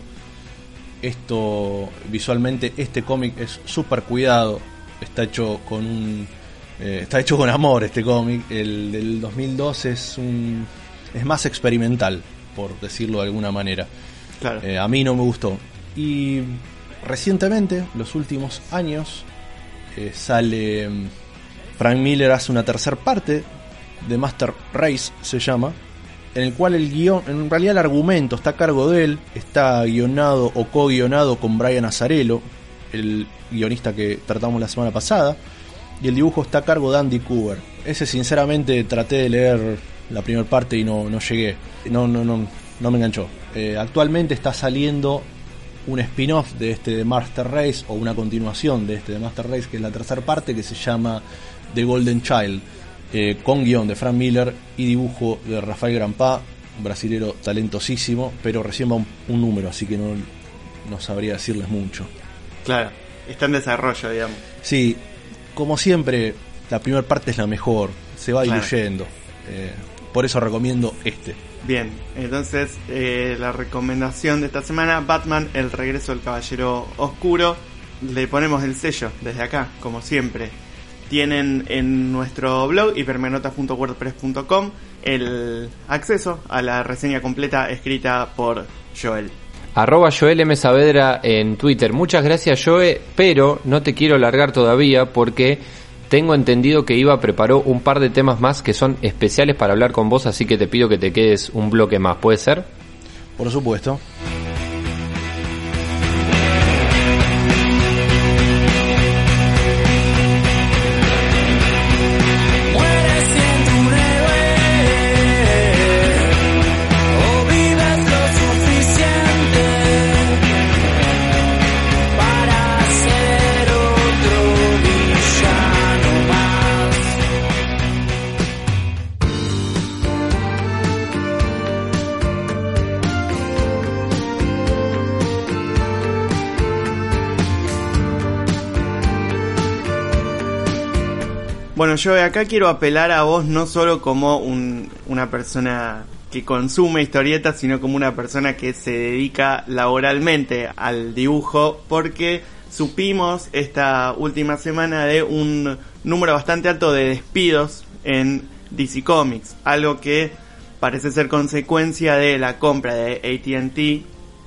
Esto, visualmente, este cómic es súper cuidado, está hecho con un eh, está hecho con amor este cómic. El del dos mil dos es un es más experimental, por decirlo de alguna manera. Claro. Eh, a mí no me gustó. Y recientemente, los últimos años, eh, sale Frank Miller, hace una tercera parte de Master Race, se llama, en el cual el guión, en realidad el argumento está a cargo de él, está guionado o co-guionado con Brian Azzarello, el guionista que tratamos la semana pasada, y el dibujo está a cargo de Andy Kubert. Ese, sinceramente, traté de leer la primera parte y no, no llegué, no, no, no, no me enganchó. Eh, actualmente está saliendo un spin-off de este de Master Race, o una continuación de este de Master Race, que es la tercera parte, que se llama The Golden Child, eh, con guión de Frank Miller y dibujo de Rafael Grampá, un brasilero talentosísimo, pero recién va un, un número, así que no, no sabría decirles mucho. Claro, está en desarrollo, digamos. Sí, como siempre, la primera parte es la mejor, se va claro. diluyendo, eh, por eso recomiendo este. Bien, entonces eh, la recomendación de esta semana, Batman, el regreso del Caballero Oscuro. Le ponemos el sello desde acá, como siempre. Tienen en nuestro blog hipermenotas punto wordpress punto com el acceso a la reseña completa escrita por Joel. Arroba Joel M. Saavedra en Twitter. Muchas gracias, Joe, pero no te quiero largar todavía porque tengo entendido que Iva preparó un par de temas más que son especiales para hablar con vos, así que te pido que te quedes un bloque más. ¿Puede ser? Por supuesto. Bueno, yo acá quiero apelar a vos no solo como un, una persona que consume historietas, sino como una persona que se dedica laboralmente al dibujo, porque supimos esta última semana de un número bastante alto de despidos en D C Comics, algo que parece ser consecuencia de la compra de A T and T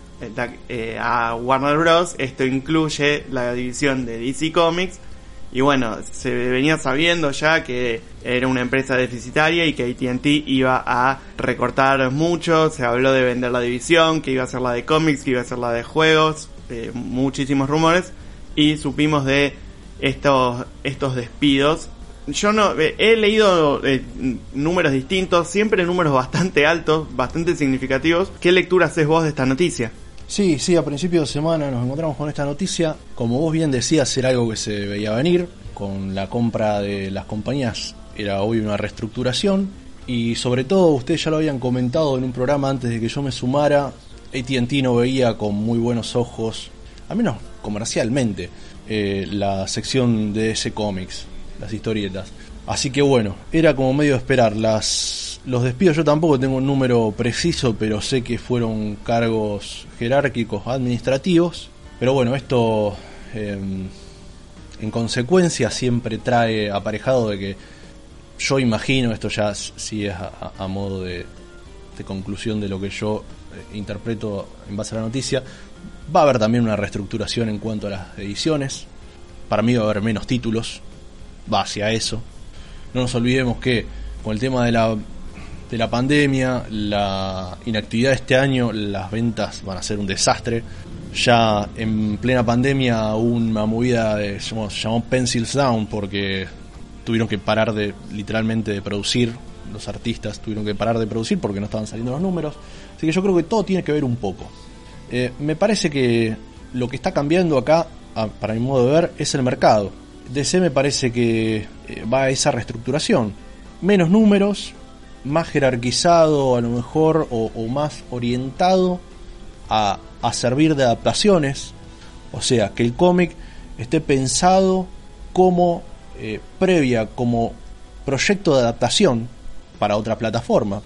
eh, a Warner Bros. Esto incluye la división de D C Comics. Y bueno, se venía sabiendo ya que era una empresa deficitaria y que A T and T iba a recortar mucho. Se habló de vender la división, que iba a ser la de cómics, que iba a ser la de juegos, eh, muchísimos rumores. Y supimos de estos estos despidos. Yo no eh, he leído eh, números distintos, siempre números bastante altos, bastante significativos. ¿Qué lectura haces vos de esta noticia? Sí, sí, a principio de semana nos encontramos con esta noticia. Como vos bien decías, era algo que se veía venir. Con la compra de las compañías era hoy una reestructuración. Y sobre todo, ustedes ya lo habían comentado en un programa antes de que yo me sumara, A T and T no veía con muy buenos ojos, al menos comercialmente, eh, la sección de D C Comics, las historietas. Así que bueno, era como medio de esperar. Las... Los despidos, yo tampoco tengo un número preciso, pero sé que fueron cargos jerárquicos administrativos. Pero bueno, esto eh, en consecuencia siempre trae aparejado de que yo imagino, esto ya sí es a, a modo de, de conclusión de lo que yo eh, interpreto en base a la noticia, va a haber también una reestructuración en cuanto a las ediciones. Para mí va a haber menos títulos, va hacia eso. No nos olvidemos que con el tema de la de la pandemia, la inactividad de este año, las ventas van a ser un desastre. Ya en plena pandemia hubo una movida de, se llamó, se llamó Pencils Down, porque tuvieron que parar de literalmente de producir, los artistas tuvieron que parar de producir porque no estaban saliendo los números. Así que yo creo que todo tiene que ver un poco. Eh, me parece que lo que está cambiando acá, a, para mi modo de ver, es el mercado. D C me parece que eh, va a esa reestructuración. Menos números, más jerarquizado a lo mejor o, o más orientado a, a servir de adaptaciones, o sea, que el cómic esté pensado como eh, previa, como proyecto de adaptación para otra plataforma,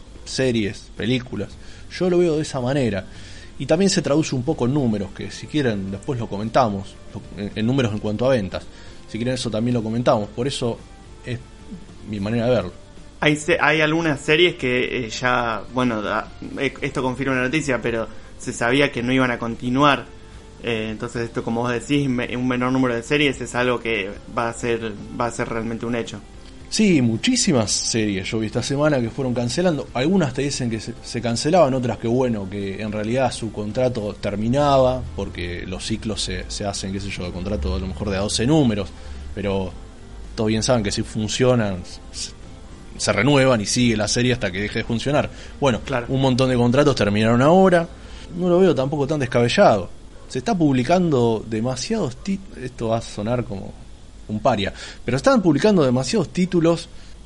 series, películas. Yo lo veo de esa manera. Y también se traduce un poco en números, que si quieren después lo comentamos, en, en números en cuanto a ventas. Si quieren eso también lo comentamos, por eso es mi manera de verlo. Hay, hay algunas series que eh, ya, bueno, da, esto confirma una noticia, pero se sabía que no iban a continuar. Eh, entonces esto, como vos decís, me, un menor número de series es algo que va a ser, va a ser realmente un hecho. Sí, muchísimas series yo vi esta semana que fueron cancelando. Algunas te dicen que se, se cancelaban, otras que bueno, que en realidad su contrato terminaba, porque los ciclos se, se hacen, qué sé yo, de contrato a lo mejor de a doce números, pero todos bien saben que si funcionan, se, se renuevan y sigue la serie hasta que deje de funcionar. Bueno, claro. Un montón de contratos terminaron ahora, no lo veo tampoco tan descabellado. Se está publicando demasiados títulos, esto va a sonar como un paria, pero están publicando demasiados títulos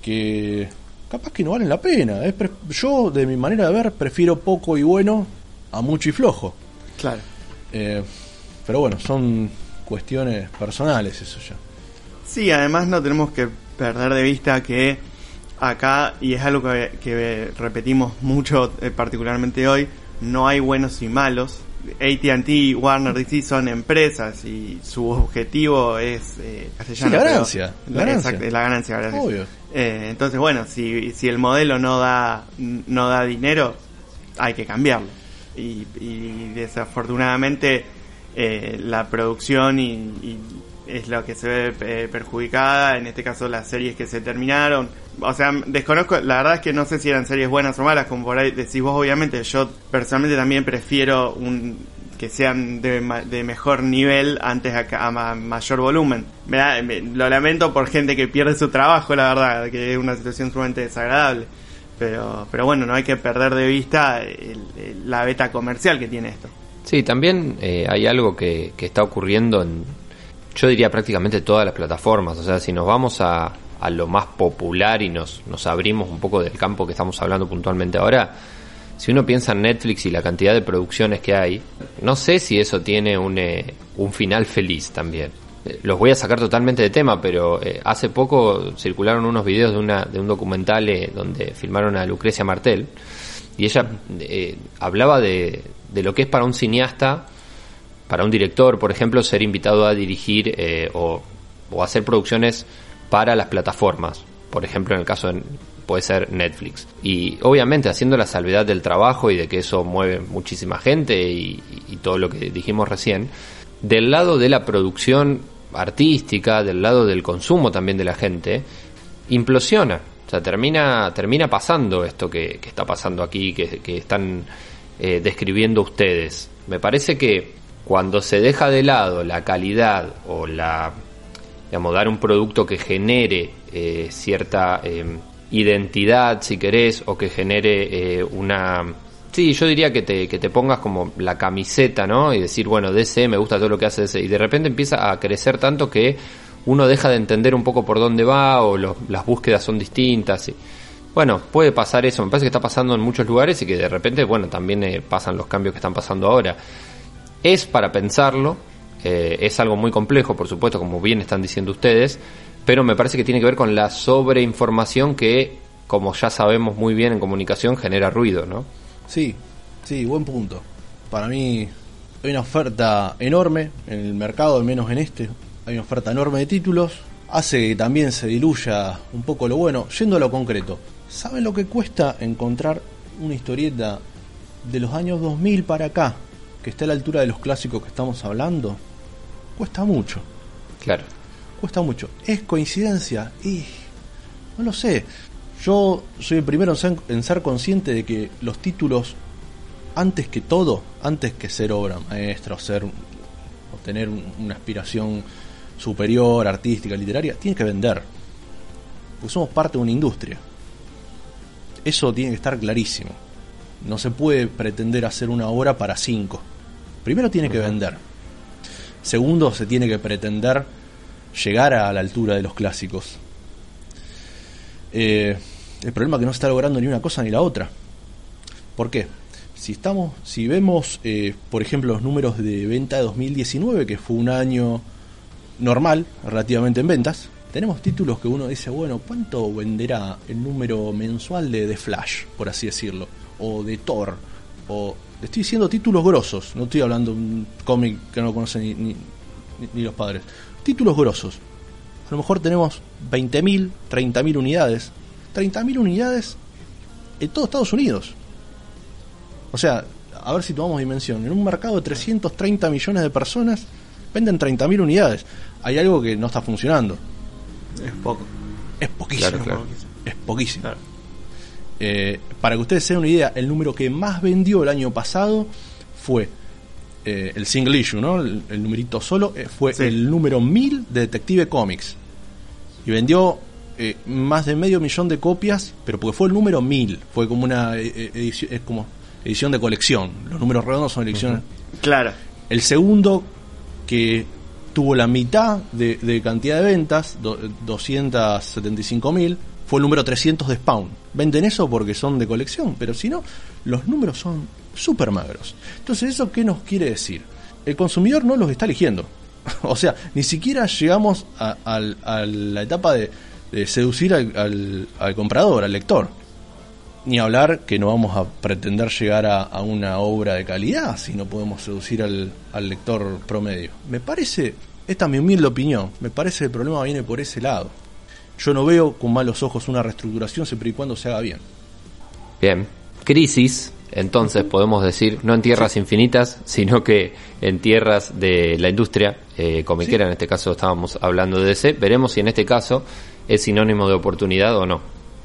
que capaz que no valen la pena. Es pre- yo, de mi manera de ver, prefiero poco y bueno a mucho y flojo. Claro. Eh, pero bueno, son cuestiones personales eso ya. Sí, además no tenemos que perder de vista que acá, y es algo que, que repetimos mucho, eh, particularmente hoy, no hay buenos y malos. A T and T, Warner, D C son empresas y su objetivo es eh, castellano, sí, la ganancia, pero, la ganancia. Exacto, la ganancia, gracias. Obvio. Eh, entonces, bueno, si, si el modelo no da no da dinero, hay que cambiarlo. Y, y desafortunadamente eh, la producción y, y es lo que se ve eh, perjudicada. En este caso, las series que se terminaron. O sea, desconozco, la verdad es que no sé si eran series buenas o malas, como por ahí decís vos, obviamente. Yo personalmente también prefiero un que sean de, de mejor nivel antes a, a, a mayor volumen. Me da, me, lo lamento por gente que pierde su trabajo, la verdad, que es una situación sumamente desagradable. Pero pero bueno, no hay que perder de vista el, el, la beta comercial que tiene esto. Sí, también eh, hay algo que, que está ocurriendo en, yo diría, prácticamente todas las plataformas. O sea, si nos vamos a a lo más popular y nos, nos abrimos un poco del campo que estamos hablando puntualmente ahora, si uno piensa en Netflix y la cantidad de producciones que hay, no sé si eso tiene un, eh, un final feliz también. Eh, los voy a sacar totalmente de tema, pero eh, hace poco circularon unos videos de, una, de un documental eh, donde filmaron a Lucrecia Martel, y ella eh, hablaba de, de lo que es para un cineasta, para un director, por ejemplo, ser invitado a dirigir eh, o, o hacer producciones para las plataformas, por ejemplo en el caso de, puede ser Netflix, y obviamente haciendo la salvedad del trabajo y de que eso mueve muchísima gente y, y todo lo que dijimos recién, del lado de la producción artística, del lado del consumo también de la gente, implosiona, o sea, termina termina pasando esto que, que está pasando aquí, que, que están eh, describiendo ustedes. Me parece que cuando se deja de lado la calidad o la, digamos, dar un producto que genere eh, cierta eh, identidad, si querés, o que genere eh, una... Sí, yo diría que te, que te pongas como la camiseta, ¿no? Y decir, bueno, D C, me gusta todo lo que hace D C. Y de repente empieza a crecer tanto que uno deja de entender un poco por dónde va, o los, las búsquedas son distintas. Y, bueno, puede pasar eso. Me parece que está pasando en muchos lugares y que de repente, bueno, también eh, pasan los cambios que están pasando ahora. Es para pensarlo. Eh, es algo muy complejo, por supuesto, como bien están diciendo ustedes, pero me parece que tiene que ver con la sobreinformación que, como ya sabemos muy bien en comunicación, genera ruido, ¿no? Sí, sí, buen punto. Para mí hay una oferta enorme en el mercado, al menos en este, hay una oferta enorme de títulos, hace que también se diluya un poco lo bueno. Yendo a lo concreto, ¿saben lo que cuesta encontrar una historieta de los años dos mil para acá, que está a la altura de los clásicos que estamos hablando? Cuesta mucho. Claro. Cuesta mucho. ¿Es coincidencia? Y no lo sé. Yo soy el primero en ser, en ser consciente de que los títulos, antes que todo, antes que ser obra maestra o ser, o tener un, una aspiración superior, artística, literaria, tienen que vender. Porque somos parte de una industria. Eso tiene que estar clarísimo. No se puede pretender hacer una obra para cinco. Primero tiene que vender. Segundo, se tiene que pretender llegar a la altura de los clásicos. Eh, El problema es que no se está logrando ni una cosa ni la otra. ¿Por qué? Si estamos, si vemos, eh, por ejemplo, los números de venta de dos mil diecinueve, que fue un año normal, relativamente en ventas, tenemos títulos que uno dice, bueno, ¿cuánto venderá el número mensual de The Flash, por así decirlo? O de Thor, o... Estoy diciendo títulos grosos, no estoy hablando de un cómic que no conocen ni, ni, ni los padres. Títulos grosos. A lo mejor tenemos veinte mil, treinta mil unidades. treinta mil unidades en todo Estados Unidos. O sea, a ver si tomamos dimensión. En un mercado de trescientos treinta millones de personas, venden treinta mil unidades. Hay algo que no está funcionando. Es poco. Es poquísimo. Claro, claro. Es poquísimo. Claro. Eh, para que ustedes se den una idea, el número que más vendió el año pasado fue eh, el single issue, ¿no? El, el numerito solo, eh, fue Sí. el número mil de Detective Comics. Y vendió eh, más de medio millón de copias, pero porque fue el número mil. Fue como una eh, edición, es como edición de colección. Los números redondos son ediciones. Uh-huh. Claro. El segundo, que tuvo la mitad de, de cantidad de ventas, do, doscientos setenta y cinco mil, fue el número trescientos de Spawn. Venden eso porque son de colección, pero si no, los números son súper magros. Entonces, ¿eso qué nos quiere decir? El consumidor no los está eligiendo. O sea, ni siquiera llegamos a, a, a la etapa de, de seducir al, al, al comprador, al lector. Ni hablar que no vamos a pretender llegar a, a una obra de calidad si no podemos seducir al, al lector promedio. Me parece, esta es mi humilde opinión, me parece que el problema viene por ese lado. Yo no veo con malos ojos una reestructuración siempre y cuando se haga bien. Bien. Crisis, entonces podemos decir, no en tierras sí. infinitas, sino que en tierras de la industria eh, comiquera, sí. En este caso estábamos hablando de D C. Veremos si en este caso es sinónimo de oportunidad o no.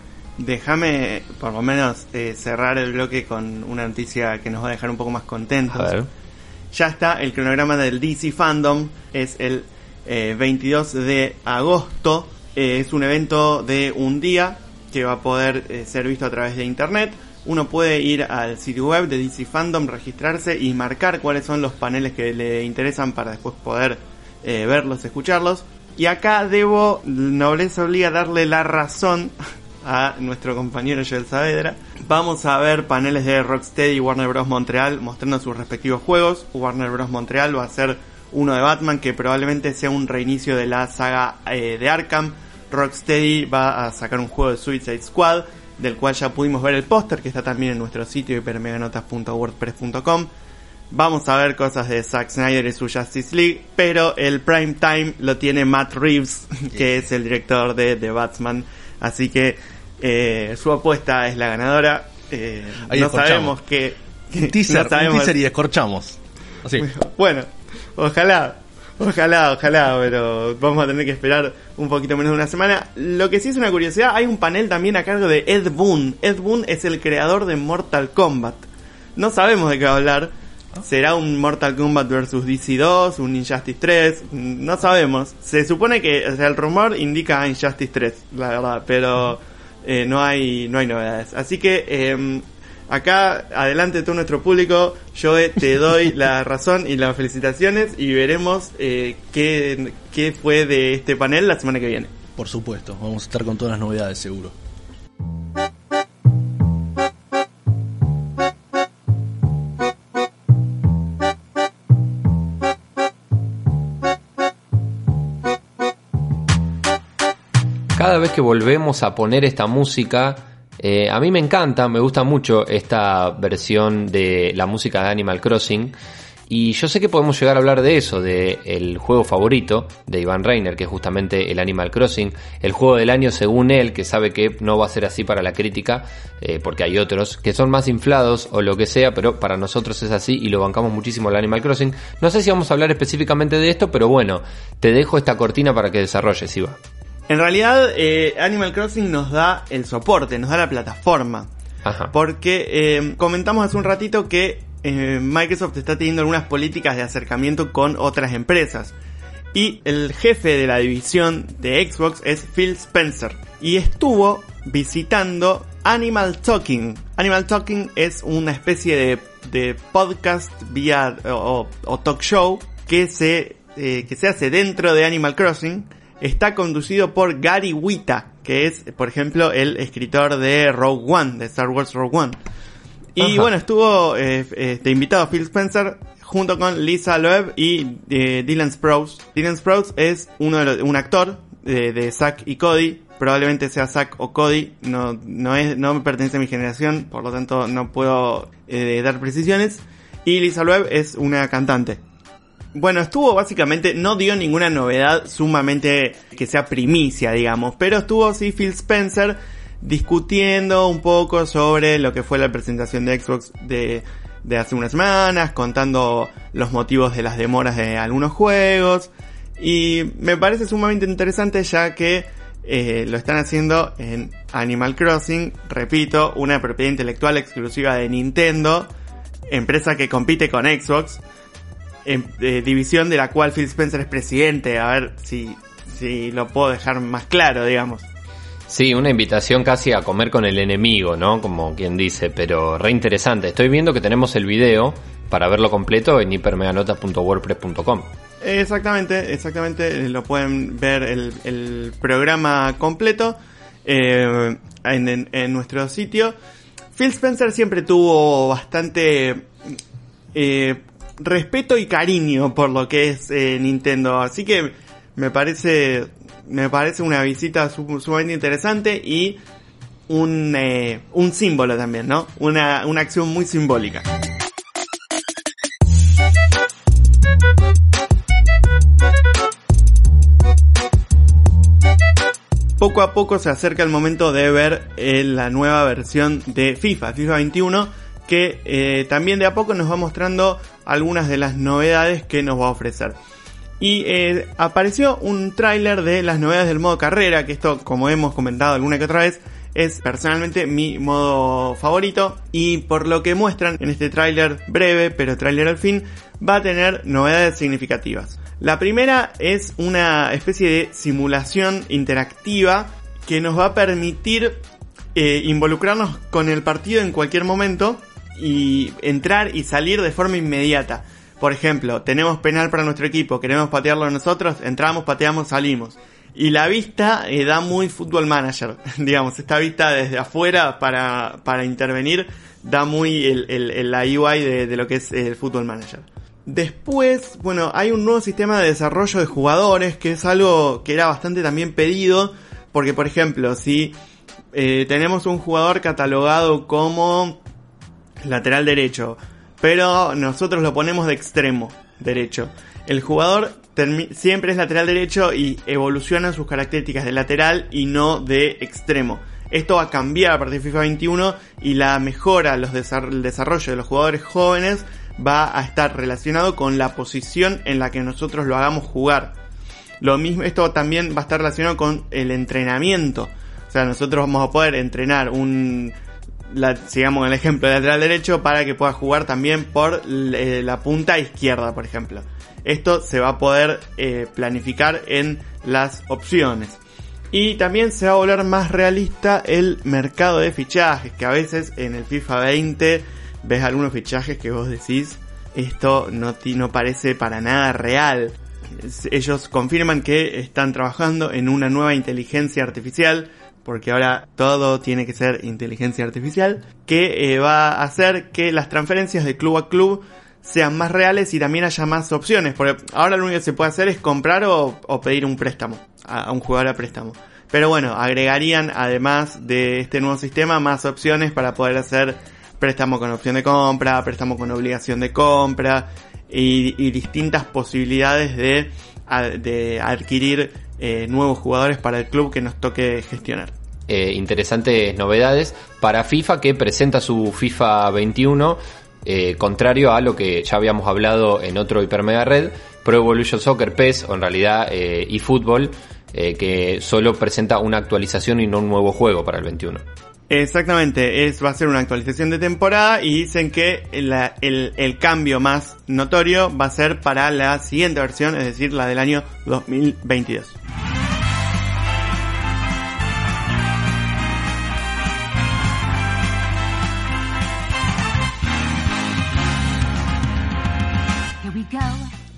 Déjame, por lo menos, eh, cerrar el bloque con una noticia que nos va a dejar un poco más contentos. A ver. Ya está, el cronograma del D C Fandom es el eh, veintidós de agosto. Eh, es un evento de un día que va a poder eh, ser visto a través de internet. Uno puede ir al sitio web de D C Fandom, registrarse y marcar cuáles son los paneles que le interesan para después poder eh, verlos, escucharlos. Y acá debo, nobleza obliga, darle la razón a nuestro compañero Joel Saavedra. Vamos a ver paneles de Rocksteady y Warner Bros. Montreal mostrando sus respectivos juegos. Warner Bros. Montreal va a ser uno de Batman, que probablemente sea un reinicio de la saga eh, de Arkham. Rocksteady va a sacar un juego de Suicide Squad, del cual ya pudimos ver el póster, que está también en nuestro sitio hipermeganotas punto wordpress punto com. Vamos a ver cosas de Zack Snyder y su Justice League, pero el prime time lo tiene Matt Reeves, que es el director de The Batman. Así que eh, su apuesta es la ganadora. Eh, no sabemos qué... Un teaser, no sabemos... un teaser y escorchamos. Así. Bueno, ojalá, ojalá, ojalá, pero vamos a tener que esperar un poquito menos de una semana. Lo que sí es una curiosidad, hay un panel también a cargo de Ed Boon. Ed Boon es el creador de Mortal Kombat. No sabemos de qué va a hablar. ¿Será un Mortal Kombat versus D C dos? ¿Un Injustice tres? No sabemos. Se supone que, o sea, el rumor indica Injustice tres, la verdad, pero eh, no hay no hay novedades. Así que eh, acá, adelante de todo nuestro público, yo te doy la razón y las felicitaciones y veremos eh, qué, qué fue de este panel la semana que viene. Por supuesto, vamos a estar con todas las novedades, seguro. Cada vez que volvemos a poner esta música, eh, a mí me encanta, me gusta mucho esta versión de la música de Animal Crossing. Y yo sé que podemos llegar a hablar de eso, de el juego favorito de Iván Reiner, que es justamente el Animal Crossing, el juego del año según él, que sabe que no va a ser así para la crítica, eh, porque hay otros que son más inflados o lo que sea, pero para nosotros es así y lo bancamos muchísimo el Animal Crossing. No sé si vamos a hablar específicamente de esto, pero bueno, te dejo esta cortina para que desarrolles, Iván. En realidad, eh, Animal Crossing nos da el soporte, nos da la plataforma. Ajá. Porque eh, comentamos hace un ratito que eh, Microsoft está teniendo algunas políticas de acercamiento con otras empresas. Y el jefe de la división de Xbox es Phil Spencer. Y estuvo visitando Animal Talking. Animal Talking es una especie de, de podcast vía o, o talk show que se, eh, que se hace dentro de Animal Crossing. Está conducido por Gary Whitta, que es, por ejemplo, el escritor de Rogue One, de Star Wars Rogue One. Y Ajá. bueno, estuvo eh, este, invitado Phil Spencer junto con Lisa Loeb y eh, Dylan Sprouse. Dylan Sprouse es uno de los, un actor de, de Zack y Cody. Probablemente sea Zack o Cody. No, no es, no me pertenece a mi generación, por lo tanto no puedo eh, dar precisiones. Y Lisa Loeb es una cantante. Bueno, estuvo básicamente, no dio ninguna novedad sumamente que sea primicia, digamos, pero estuvo sí Phil Spencer discutiendo un poco sobre lo que fue la presentación de Xbox de, de hace unas semanas, contando los motivos de las demoras de algunos juegos, y me parece sumamente interesante ya que eh, lo están haciendo en Animal Crossing, repito, una propiedad intelectual exclusiva de Nintendo, empresa que compite con Xbox, en, eh, división de la cual Phil Spencer es presidente, a ver si, si lo puedo dejar más claro, digamos. Sí, una invitación casi a comer con el enemigo, ¿no? Como quien dice, pero re interesante. Estoy viendo que tenemos el video para verlo completo en hipermeganotas punto wordpress punto com. Exactamente, exactamente, lo pueden ver el, el programa completo eh, en, en, en nuestro sitio. Phil Spencer siempre tuvo bastante eh, respeto y cariño por lo que es eh, Nintendo, así que me parece... Me parece una visita sumamente interesante y un, eh, un símbolo también, ¿no? Una, una acción muy simbólica. Poco a poco se acerca el momento de ver eh, la nueva versión de FIFA, FIFA veintiuno, que eh, también de a poco nos va mostrando algunas de las novedades que nos va a ofrecer. Y eh, apareció un tráiler de las novedades del modo carrera, que esto, como hemos comentado alguna que otra vez, es personalmente mi modo favorito. Y por lo que muestran en este tráiler breve, pero tráiler al fin, va a tener novedades significativas. La primera es una especie de simulación interactiva que nos va a permitir eh, involucrarnos con el partido en cualquier momento y entrar y salir de forma inmediata. Por ejemplo, tenemos penal para nuestro equipo, queremos patearlo nosotros, entramos, pateamos, salimos. Y la vista eh, da muy Football Manager, digamos, esta vista desde afuera para, para intervenir, da muy el, el, el, la U I de, de lo que es el Football Manager. Después, bueno, hay un nuevo sistema de desarrollo de jugadores, que es algo que era bastante también pedido, porque por ejemplo, si eh, tenemos un jugador catalogado como lateral derecho, pero nosotros lo ponemos de extremo derecho, el jugador termi- siempre es lateral derecho y evoluciona sus características de lateral y no de extremo. Esto va a cambiar a partir de FIFA veintiuno y la mejora, los desar- el desarrollo de los jugadores jóvenes va a estar relacionado con la posición en la que nosotros lo hagamos jugar. Lo mismo, esto también va a estar relacionado con el entrenamiento. O sea, nosotros vamos a poder entrenar un... La, sigamos el ejemplo de lateral derecho para que pueda jugar también por eh, la punta izquierda, por ejemplo. Esto se va a poder eh, planificar en las opciones. Y también se va a volver más realista el mercado de fichajes, que a veces en el FIFA veinte ves algunos fichajes que vos decís, esto no, no parece para nada real. Ellos confirman que están trabajando en una nueva inteligencia artificial, porque ahora todo tiene que ser inteligencia artificial, que eh, va a hacer que las transferencias de club a club sean más reales y también haya más opciones, porque ahora lo único que se puede hacer es comprar o, o pedir un préstamo, a, a un jugador a préstamo. Pero bueno, agregarían además de este nuevo sistema más opciones para poder hacer préstamo con opción de compra, préstamo con obligación de compra y, y distintas posibilidades de, de adquirir eh, nuevos jugadores para el club que nos toque gestionar. Eh, interesantes novedades para FIFA, que presenta su FIFA veintiuno, eh, contrario a lo que ya habíamos hablado en otro Hiper Mega Red, Pro Evolution Soccer P E S, o en realidad eh, eFootball, eh, que solo presenta una actualización y no un nuevo juego para el veintiuno. Exactamente, es, va a ser una actualización de temporada y dicen que la, el, el cambio más notorio va a ser para la siguiente versión, es decir, la del año dos mil veintidós.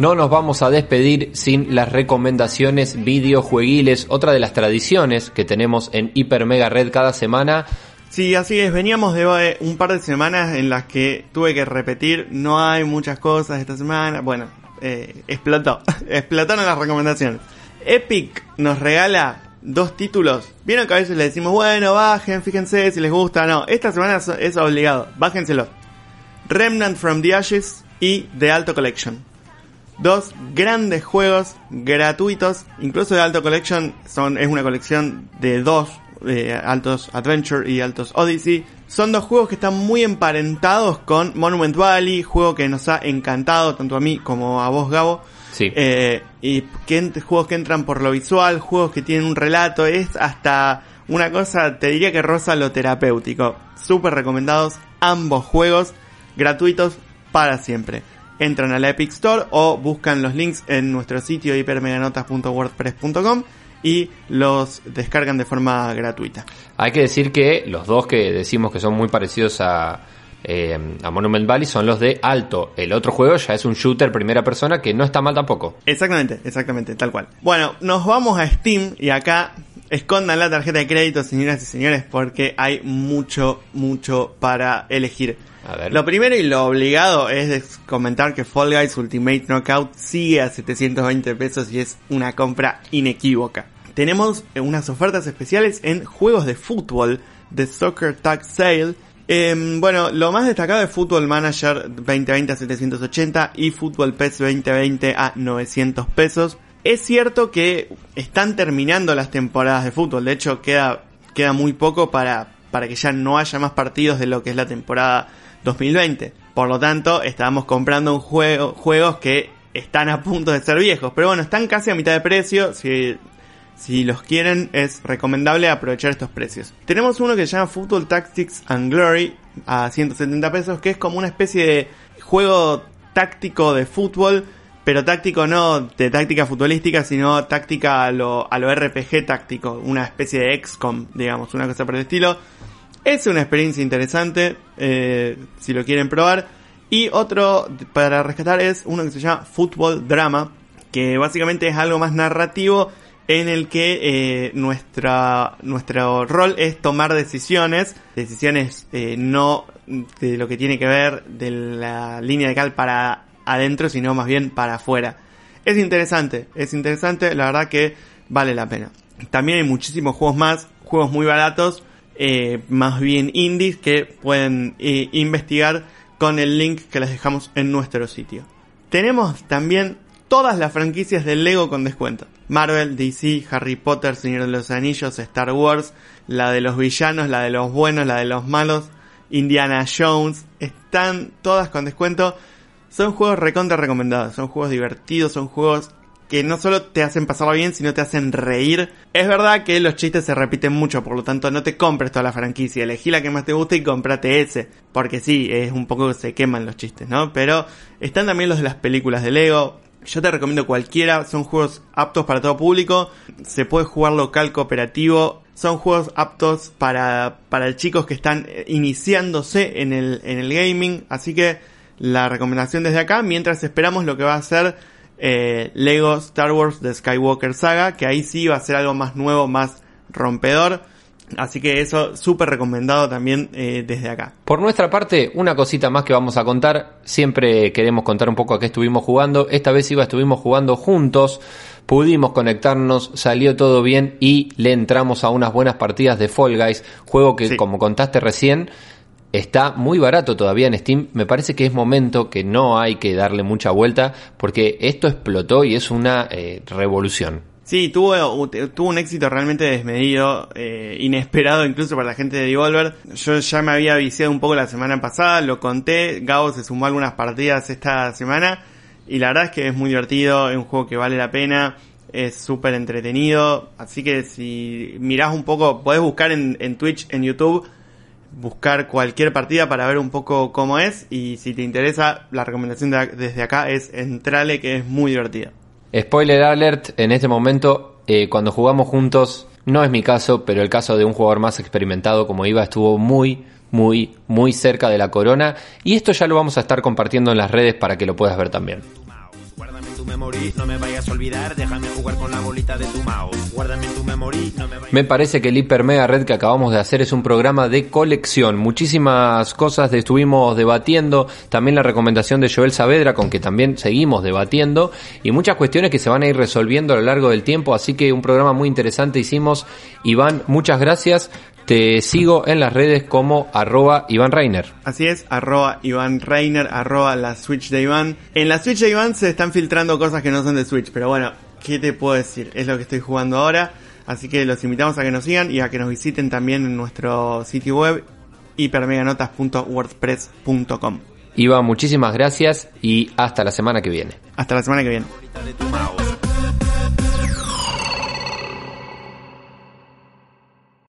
no nos vamos a despedir sin las recomendaciones videojueguiles, otra de las tradiciones que tenemos en Hiper Mega Red cada semana. Sí, así es, veníamos de un par de semanas en las que tuve que repetir, no hay muchas cosas esta semana, bueno, eh, explotó, explotaron las recomendaciones. Epic nos regala dos títulos, vieron que a veces le decimos, bueno, bajen, fíjense si les gusta, no, esta semana es obligado, bájenselo. Remnant from the Ashes y The Alto Collection. Dos grandes juegos gratuitos, incluso The Alto Collection son, es una colección de dos, eh, Altos Adventure y Altos Odyssey. Son dos juegos que están muy emparentados con Monument Valley, juego que nos ha encantado tanto a mí como a vos, Gabo. Sí. Eh, y que, juegos que entran por lo visual, juegos que tienen un relato, es hasta una cosa, te diría que roza lo terapéutico. Súper recomendados ambos juegos, gratuitos para siempre. Entran a la Epic Store o buscan los links en nuestro sitio hipermeganotas punto wordpress punto com y los descargan de forma gratuita. Hay que decir que los dos que decimos que son muy parecidos a, eh, a Monument Valley son los de Alto. El otro juego ya es un shooter primera persona que no está mal tampoco. Exactamente, exactamente, tal cual. Bueno, nos vamos a Steam y acá escondan la tarjeta de crédito, señoras y señores, porque hay mucho, mucho para elegir. A ver. Lo primero y lo obligado es comentar que Fall Guys Ultimate Knockout sigue a setecientos veinte pesos y es una compra inequívoca. Tenemos unas ofertas especiales en juegos de fútbol de Soccer Tag Sale. Eh, bueno, lo más destacado es Football Manager veinte veinte a setecientos ochenta y Football P E S veinte veinte a novecientos pesos. Es cierto que están terminando las temporadas de fútbol, de hecho queda, queda muy poco para, para que ya no haya más partidos de lo que es la temporada dos mil veinte. Por lo tanto, estábamos comprando un juego, juegos que están a punto de ser viejos. Pero bueno, están casi a mitad de precio. Si, si los quieren, es recomendable aprovechar estos precios. Tenemos uno que se llama Football Tactics and Glory a ciento setenta pesos, que es como una especie de juego táctico de fútbol, pero táctico no de táctica futbolística, sino táctica a lo, a lo R P G táctico. Una especie de X COM, digamos, una cosa por el estilo. Es una experiencia interesante, eh, si lo quieren probar. Y otro para rescatar es uno que se llama Football Drama, que básicamente es algo más narrativo en el que eh, nuestra nuestro rol es tomar decisiones, decisiones eh, no de lo que tiene que ver de la línea de cal para adentro, sino más bien para afuera. Es interesante, es interesante, la verdad que vale la pena. También hay muchísimos juegos más, juegos muy baratos, Eh, más bien indies, que pueden eh, investigar con el link que les dejamos en nuestro sitio. Tenemos también todas las franquicias de Lego con descuento: Marvel, D C, Harry Potter, Señor de los Anillos, Star Wars, la de los villanos, la de los buenos, la de los malos, Indiana Jones, están todas con descuento. Son juegos recontra recomendados, son juegos divertidos, son juegos que no solo te hacen pasarlo bien, sino te hacen reír. Es verdad que los chistes se repiten mucho, por lo tanto no te compres toda la franquicia, elegí la que más te guste y cómprate ese, porque sí, es un poco que se queman los chistes, ¿no? Pero están también los de las películas de Lego. Yo te recomiendo cualquiera, son juegos aptos para todo público, se puede jugar local cooperativo, son juegos aptos para, para chicos que están iniciándose en el, en el gaming, así que la recomendación desde acá, mientras esperamos lo que va a ser Eh, Lego Star Wars The Skywalker Saga, que ahí sí va a ser algo más nuevo, más rompedor. Así que eso súper recomendado también eh, desde acá. Por nuestra parte, una cosita más que vamos a contar. Siempre queremos contar un poco a qué estuvimos jugando. Esta vez iba estuvimos jugando juntos, pudimos conectarnos, salió todo bien y le entramos a unas buenas partidas de Fall Guys, juego que, sí, como contaste recién, está muy barato todavía en Steam. Me parece que es momento, que no hay que darle mucha vuelta, porque esto explotó y es una eh, revolución. Sí, tuvo, tuvo un éxito realmente desmedido, eh, inesperado incluso para la gente de Devolver. Yo ya me había viciado un poco la semana pasada, lo conté, Gabo se sumó a algunas partidas esta semana y la verdad es que es muy divertido, es un juego que vale la pena, es súper entretenido, así que si mirás un poco, podés buscar en, en Twitch, en YouTube, buscar cualquier partida para ver un poco cómo es, y si te interesa, la recomendación de, desde acá es entrale, que es muy divertida. Spoiler alert, en este momento, eh, cuando jugamos juntos, no es mi caso, pero el caso de un jugador más experimentado como Iva estuvo muy, muy, muy cerca de la corona, y esto ya lo vamos a estar compartiendo en las redes para que lo puedas ver también. Guárdame en tu tu memory, no me vayas a olvidar, déjame jugar con la bolita de tu mouse. Guárdame en tu memory, no me vayas... Me parece que el Hiper Mega Red que acabamos de hacer es un programa de colección. Muchísimas cosas de, estuvimos debatiendo, también la recomendación de Joel Saavedra, con que también seguimos debatiendo, y muchas cuestiones que se van a ir resolviendo a lo largo del tiempo, así que un programa muy interesante hicimos. Iván, muchas gracias. Te sigo en las redes como arroba Iván Reiner. Así es, arroba Iván Reiner, arroba la Switch de Iván. En la Switch de Iván se están filtrando cosas que no son de Switch, pero bueno, ¿qué te puedo decir? Es lo que estoy jugando ahora, así que los invitamos a que nos sigan y a que nos visiten también en nuestro sitio web hipermeganotas punto wordpress punto com. Iván, muchísimas gracias y hasta la semana que viene. Hasta la semana que viene.